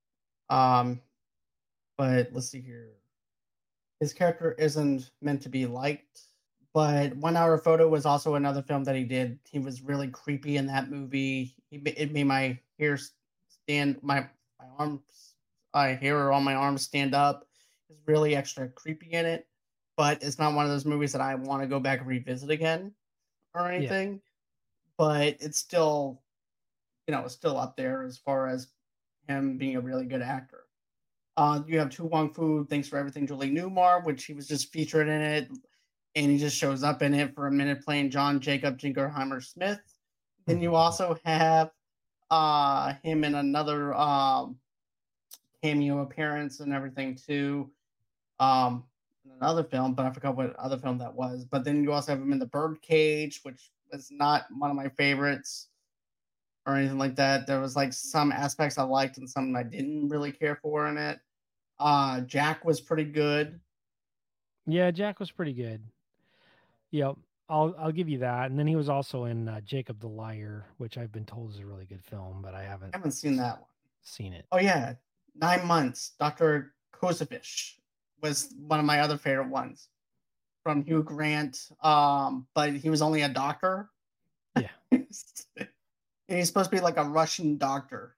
But let's see here. His character isn't meant to be liked, but 1 Hour Photo was also another film that he did. He was really creepy in that movie. It made my hair stand, my arms, hair on my arms stand up. It's really extra creepy in it, but it's not one of those movies that I want to go back and revisit again or anything. Yeah. But it's still, it's still up there as far as him being a really good actor. You have Tu Wong Fu, Thanks for Everything, Julie Newmar, which he was just featured in it, and he just shows up in it for a minute playing John Jacob Jingleheimer Smith. Then you also have him in another cameo appearance and everything too. Another film, but I forgot what other film that was. But then you also have him in The Birdcage, which was not one of my favorites or anything like that. There was like some aspects I liked and some I didn't really care for in it. Jack was pretty good. Yeah, Jack was pretty good. Yep, I'll give you that. And then he was also in Jacob the Liar, which I've been told is a really good film, but I haven't seen that one. Seen it. Oh yeah, 9 Months. Dr. Kosovic was one of my other favorite ones from Hugh Grant. But he was only a doctor. Yeah. And he's supposed to be like a Russian doctor.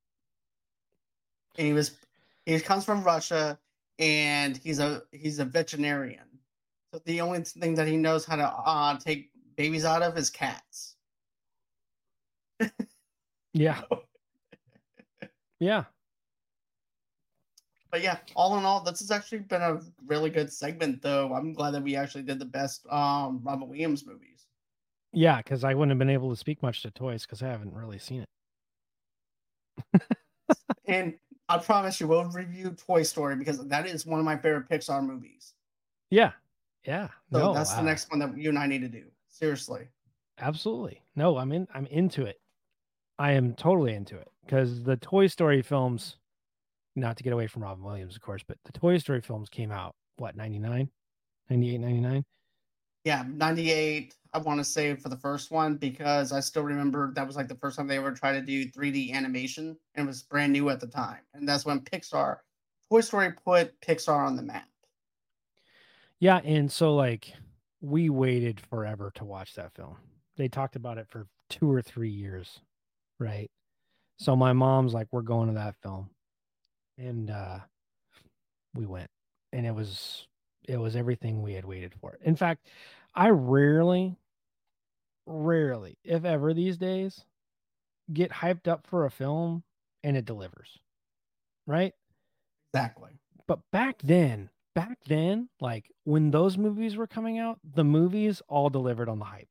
And he comes from Russia, and he's a veterinarian. So the only thing that he knows how to take babies out of is cats. Yeah. Yeah. But yeah, all in all, this has actually been a really good segment, though. I'm glad that we actually did the best Robin Williams movies. Yeah, because I wouldn't have been able to speak much to toys because I haven't really seen it. And I promise you, we'll review Toy Story because that is one of my favorite Pixar movies. Yeah. Yeah. So that's the next one that you and I need to do. Seriously. Absolutely. No, I'm into it. I am totally into it because the Toy Story films, not to get away from Robin Williams, of course, but the Toy Story films came out, what, 99? 98, 99? Yeah, 98, I want to say, for the first one, because I still remember that was like the first time they ever tried to do 3D animation, and it was brand new at the time. And that's when Toy Story put Pixar on the map. Yeah, and so like we waited forever to watch that film. They talked about it for 2 or 3 years, right? So my mom's like, we're going to that film. And we went. and it was everything we had waited for. In fact, I rarely, if ever these days, get hyped up for a film and it delivers, right? Exactly. But back then, like when those movies were coming out, the movies all delivered on the hype,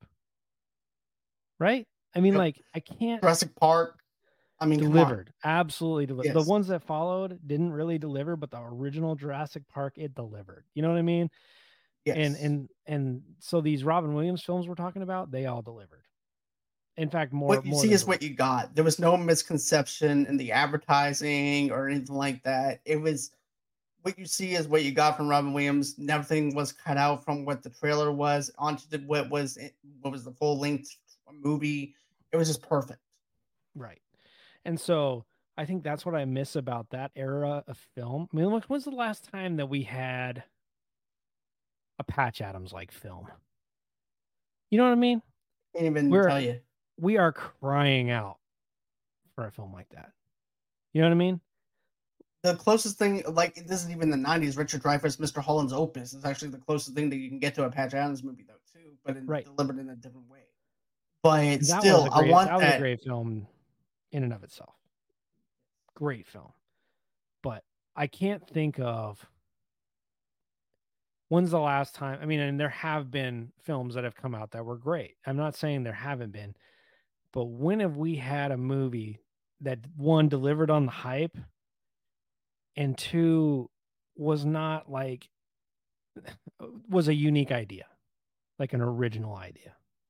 right? I mean, Yep. like I can't. Jurassic Park. I mean, Delivered, absolutely delivered. The Yes. ones that followed didn't really deliver, but the original Jurassic Park, it delivered. You know what I mean? Yes. And so these Robin Williams films we're talking about, they all delivered. In fact, What you see is what you got. There was no misconception in the advertising or anything like that. It was what you see is what you got from Robin Williams. Nothing was cut out from what the trailer was onto what was the full length movie. It was just perfect. Right. And so I think that's what I miss about that era of film. I mean, look, when's the last time that we had a Patch Adams like film? You know what I mean? Can't even tell you. We are crying out for a film like that. You know what I mean? The closest thing, like this isn't even the '90s. Richard Dreyfuss, Mr. Holland's Opus, is actually the closest thing that you can get to a Patch Adams movie, though, too, but delivered in a different way. But still, I want that. That was a great film in and of itself. Great film. But I can't think of when's the last time. I mean, and there have been films that have come out that were great. I'm not saying there haven't been, but when have we had a movie that, one, delivered on the hype, and two, was not like, was a unique idea, like an original idea?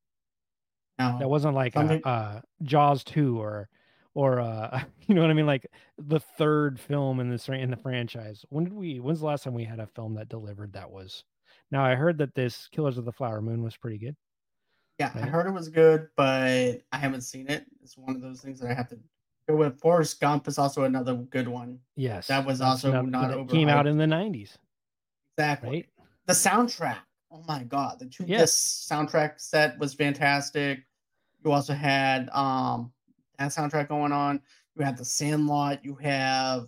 No. That wasn't like Jaws 2 or you know what I mean, like the third film in the franchise. When's the last time we had a film that delivered that was? Now I heard that this Killers of the Flower Moon was pretty good. Yeah, right? I heard it was good, but I haven't seen it. It's one of those things that I have to go with. Forrest Gump is also another good one. Yes. That was also not overhyped. Came out in the 90s. Exactly. Right? The soundtrack. Oh my God. The 2-disc soundtrack set was fantastic. You also had that soundtrack going on. You had The Sandlot. You have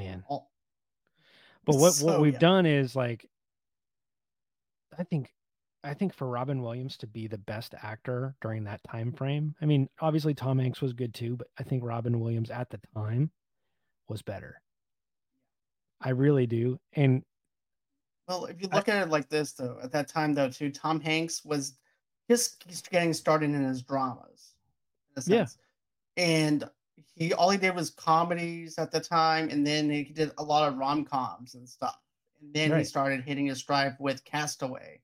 but what we've done is, like, I think for Robin Williams to be the best actor during that time frame. I mean, obviously Tom Hanks was good too, but I think Robin Williams at the time was better. I really do. And well, if you look at it like this, though, at that time, though, too, Tom Hanks was he's getting started in his dramas, in a sense. Yeah. And all he did was comedies at the time, and then he did a lot of rom-coms and stuff. And then he started hitting his stride with Castaway.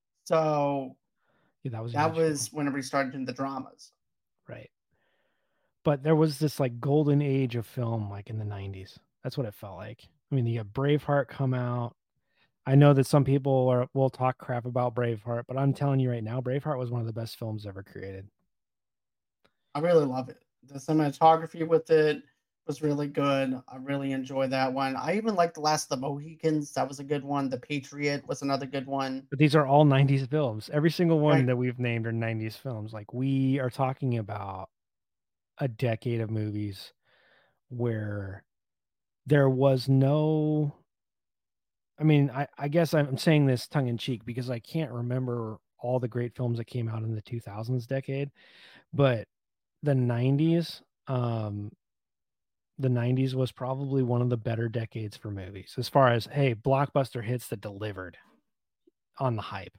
So that was whenever he started doing the dramas. Right. But there was this like golden age of film, like in the 90s. That's what it felt like. I mean, you have Braveheart come out. I know that some people will talk crap about Braveheart, but I'm telling you right now, Braveheart was one of the best films ever created. I really love it. The cinematography with it was really good. I really enjoyed that one. I even liked The Last of the Mohicans. That was a good one. The Patriot was another good one. But these are all 90s films. Every single one that we've named are 90s films. Like, we are talking about a decade of movies where there was no... I mean, I guess I'm saying this tongue in cheek because I can't remember all the great films that came out in the 2000s decade, but the 90s, the 90s was probably one of the better decades for movies as far as, hey, blockbuster hits that delivered on the hype.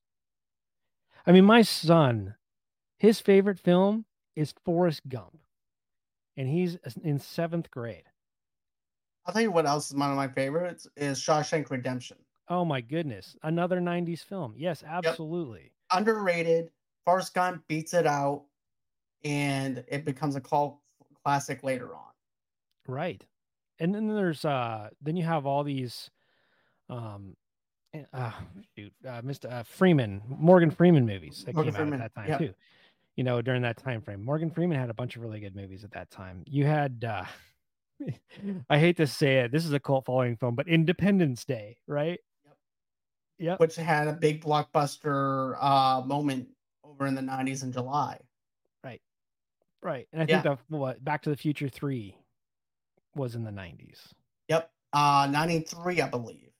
I mean, my son, his favorite film is Forrest Gump, and he's in 7th grade. I'll tell you what else is one of my favorites is Shawshank Redemption. Oh my goodness. Another 90s film. Yes, absolutely. Yep. Underrated. Forrest Gump beats it out, and it becomes a cult classic later on. Right. And then there's then you have all these Mr. Freeman, Morgan Freeman movies that came out at that time too. You know, during that time frame. Morgan Freeman had a bunch of really good movies at that time. You had I hate to say it, this is a cult following film, but Independence Day, right? Yep. Which had a big blockbuster moment over in the 90s in July. Right. And I think Back to the Future 3 was in the 90s. Yep. 93, I believe.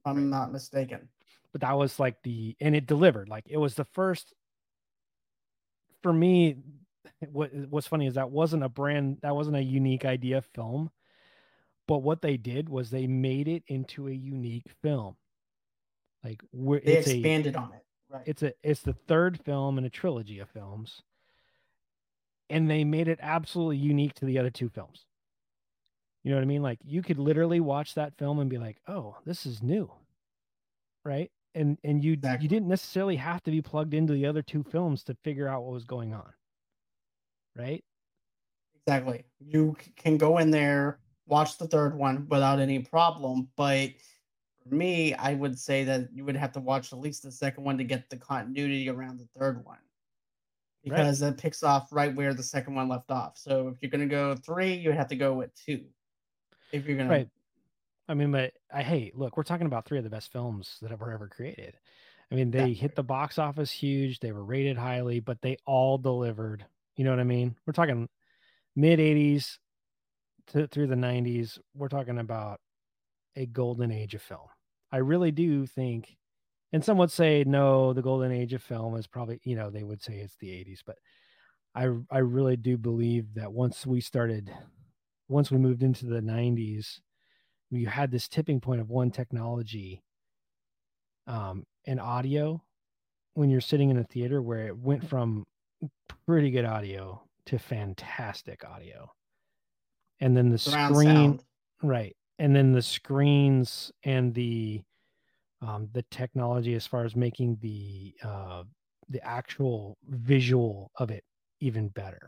I'm not mistaken. But that was like and it delivered. Like it was the first, for me, what's funny is that wasn't a unique idea film, but what they did was they made it into a unique film. Like they expanded on it. Right. It's the third film in a trilogy of films, and they made it absolutely unique to the other two films. You know what I mean? Like you could literally watch that film and be like, "Oh, this is new." Right? And you didn't necessarily have to be plugged into the other two films to figure out what was going on. Right? Exactly. You can go in there, watch the third one without any problem, but for me, I would say that you would have to watch at least the second one to get the continuity around the third one. Because that picks off right where the second one left off. So if you're going to go 3, you would have to go with 2. If you're going to. Right. I mean, but hey, look, we're talking about 3 of the best films that were ever created. I mean, they hit the box office huge. They were rated highly, but they all delivered. You know what I mean? We're talking mid 80s through the 90s. We're talking about a golden age of film. I really do think, and some would say, no, the golden age of film is probably, they would say it's the 80s, but I really do believe that once we moved into the 90s, you had this tipping point of one technology and audio when you're sitting in a theater where it went from pretty good audio to fantastic audio. And then the screen, right. And then the screens and the technology as far as making the actual visual of it even better.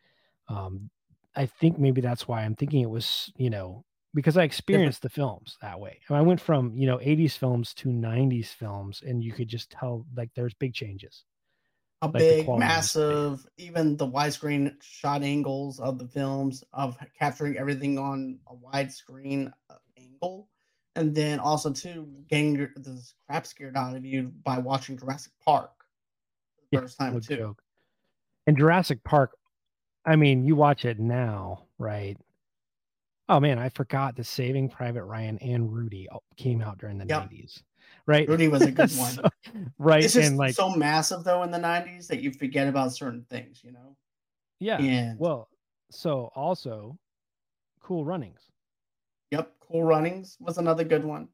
I think maybe that's why I'm thinking it was, because I experienced the films that way. And I went from, 80s films to 90s films, and you could just tell like there's big changes. A big, massive, even the widescreen shot angles of the films, of capturing everything on a widescreen angle. And then also, too, getting the crap scared out of you by watching Jurassic Park the first time, too. Joke. And Jurassic Park, I mean, you watch it now, right? Oh, man, I forgot that Saving Private Ryan and Rudy came out during the 90s, right? Rudy was a good one. Right. It's just so massive, though, in the 90s that you forget about certain things, Yeah. And well, so also Cool Runnings. Yep. Cool Runnings was another good one.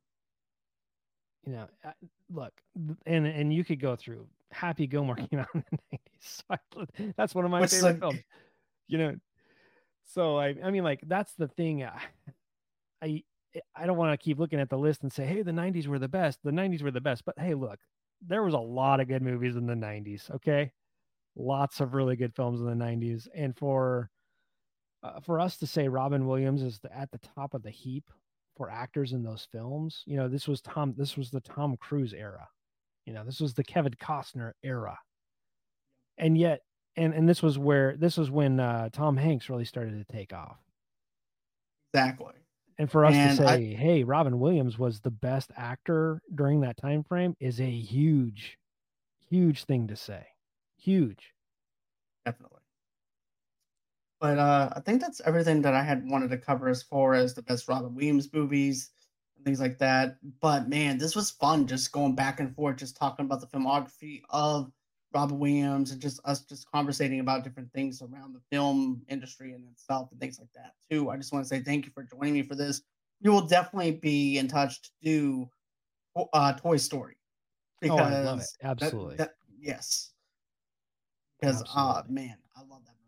Look, and you could go through. Happy Gilmore came out in the 90s. So that's one of my favorite films. So I mean, like, that's the thing. I don't want to keep looking at the list and say, hey, the 90s were the best. The 90s were the best. But hey, look, there was a lot of good movies in the 90s. Okay. Lots of really good films in the 90s. And for us to say Robin Williams is at the top of the heap for actors in those films, this was the Tom Cruise era. This was the Kevin Costner era. And yet, and this was when Tom Hanks really started to take off. Exactly. And for us to say, hey, Robin Williams was the best actor during that time frame is a huge, huge thing to say. Huge. Definitely. But I think that's everything that I had wanted to cover as far as the best Robin Williams movies and things like that. But man, this was fun, just going back and forth, just talking about the filmography of Robin Williams and just us just conversating about different things around the film industry in itself and things like that too. I just want to say thank you for joining me for this. You will definitely be in touch to do Toy Story. Because I love it. Absolutely. Yes. Because man, I love that movie.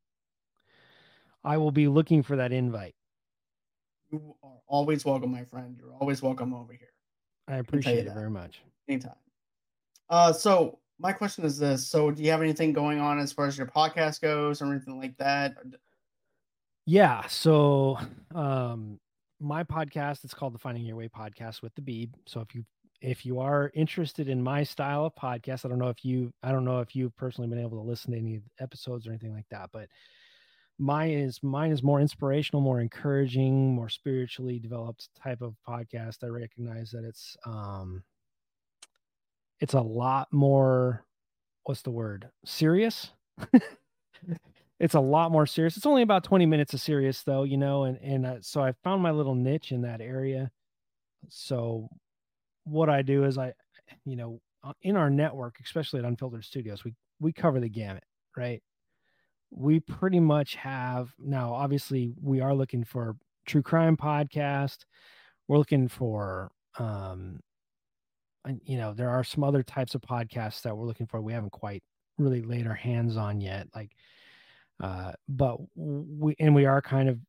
I will be looking for that invite. You are always welcome, my friend. You're always welcome over here. I appreciate it very much. Anytime. So my question is this. So do you have anything going on as far as your podcast goes or anything like that? Yeah. So my podcast, it's called the Finding Your Way podcast with the Beeb. So if you are interested in my style of podcast, I don't know if you've personally been able to listen to any episodes or anything like that, but mine is more inspirational, more encouraging, more spiritually developed type of podcast. I recognize that it's a lot more, what's the word? Serious. It's a lot more serious. It's only about 20 minutes of serious though, and so I found my little niche in that area. So what I do is in our network, especially at Unfiltered Studios, we cover the gamut, right? We pretty much have now, obviously we are looking for true crime podcast. We're looking for, there are some other types of podcasts that we're looking for. We haven't quite really laid our hands on yet. But we are kind of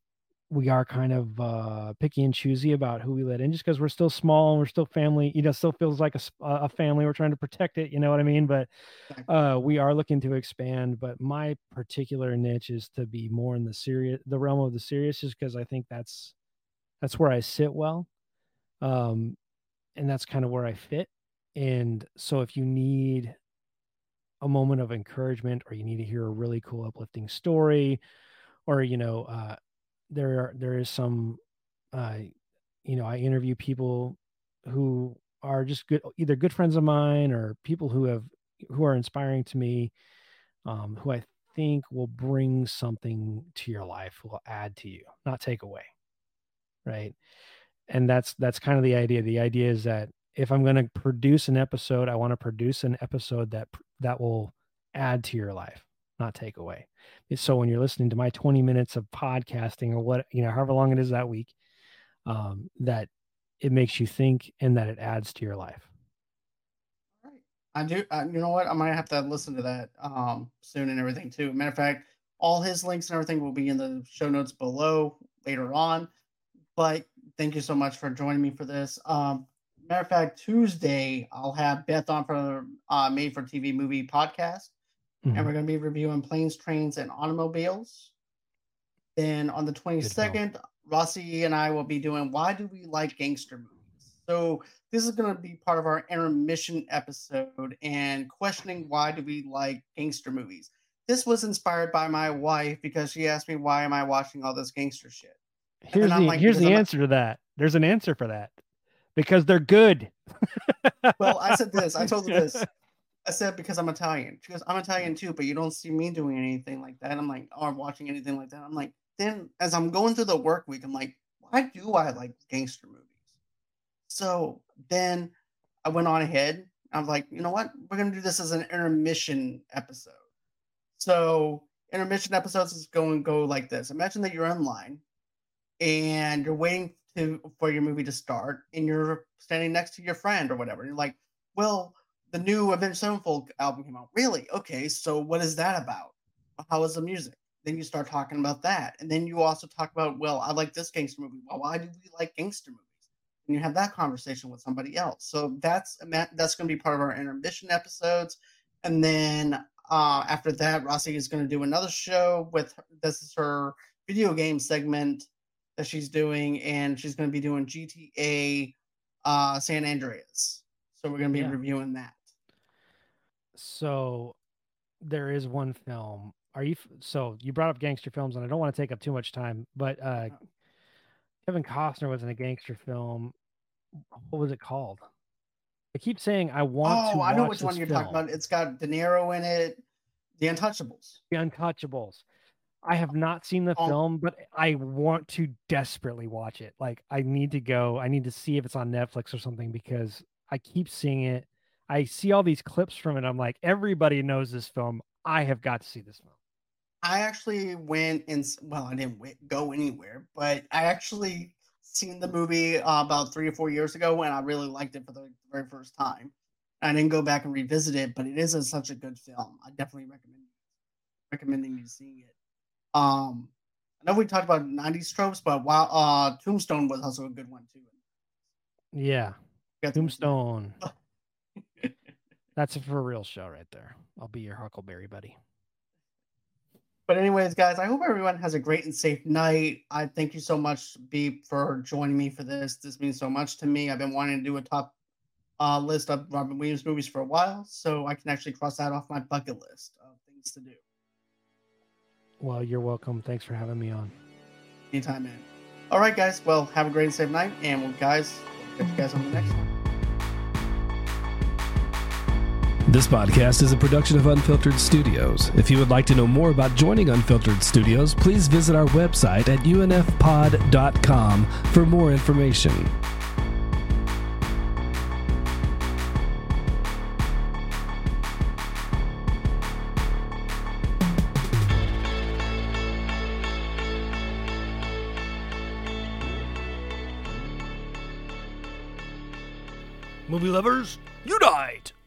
picky and choosy about who we let in, just because we're still small and we're still family. Still feels like a family. We're trying to protect it. You know what I mean? But we are looking to expand. But my particular niche is to be more in the realm of the serious, just because I think that's where I sit well, and that's kind of where I fit. And so, if you need a moment of encouragement, or you need to hear a really cool, uplifting story, or there is some, I interview people who are just either good friends of mine or people who are inspiring to me, who I think will bring something to your life, will add to you, not take away. Right. And that's kind of the idea. The idea is that if I'm going to produce an episode, I want to produce an episode that will add to your life, not take away. So when you're listening to my 20 minutes of podcasting, or however long it is that week, that it makes you think and that it adds to your life. All right. I do. You know what? I might have to listen to that soon and everything too. Matter of fact, all his links and everything will be in the show notes below later on. But thank you so much for joining me for this. Matter of fact, Tuesday, I'll have Beth on for Made for TV Movie Podcast. Mm-hmm. And we're going to be reviewing Planes, Trains, and Automobiles. Then on the 22nd, Rossi and I will be doing Why Do We Like Gangster Movies? So this is going to be part of our intermission episode and questioning why do we like gangster movies. This was inspired by my wife because she asked me, why am I watching all this gangster shit? Here's the answer to that. There's an answer for that. Because they're good. Well, I said this. I told her this. I said, because I'm Italian. She goes, I'm Italian too, but you don't see me doing anything like that. I'm like, or watching anything like that. I'm like, then as I'm going through the work week, I'm like, why do I like gangster movies? So then I went on ahead. I was like, you know what? We're going to do this as an intermission episode. So intermission episodes is going to go like this. Imagine that you're in line and you're waiting for your movie to start, and you're standing next to your friend or whatever. You're like, well, the new Avenged Sevenfold album came out. Really? Okay, so what is that about? How is the music? Then you start talking about that. And then you also talk about, well, I like this gangster movie. Well, why do we like gangster movies? And you have that conversation with somebody else. So that's going to be part of our intermission episodes. And then after that, Rossi is going to do another show this is her video game segment that she's doing, and she's going to be doing GTA San Andreas. So we're going to be reviewing that. So there is one film. So you brought up gangster films, and I don't want to take up too much time, but Kevin Costner was in a gangster film. What was it called? I keep saying I want to watch. I know which one you're talking about. It's got De Niro in it. The Untouchables. The Untouchables. I have not seen the film, but I want to desperately watch it. Like, I need to see if it's on Netflix or something, because I keep seeing it. I see all these clips from it. I'm like, everybody knows this film. I have got to see this film. I actually went I didn't go anywhere, but I actually seen the movie about 3 or 4 years ago, and I really liked it for the very first time. I didn't go back and revisit it, but it is such a good film. I definitely recommending you seeing it. I know we talked about 90s tropes, but Tombstone was also a good one too. Yeah, Tombstone. That's a for real show right there. I'll be your Huckleberry buddy. But anyways, guys, I hope everyone has a great and safe night. I thank you so much, Beep, for joining me for this. This means so much to me. I've been wanting to do a top list of Robin Williams movies for a while, so I can actually cross that off my bucket list of things to do. Well, you're welcome. Thanks for having me on. Anytime, man. All right, guys. Well, have a great and safe night. And we'll catch you guys on the next one. This podcast is a production of Unfiltered Studios. If you would like to know more about joining Unfiltered Studios, please visit our website at unfpod.com for more information. Movie lovers, unite!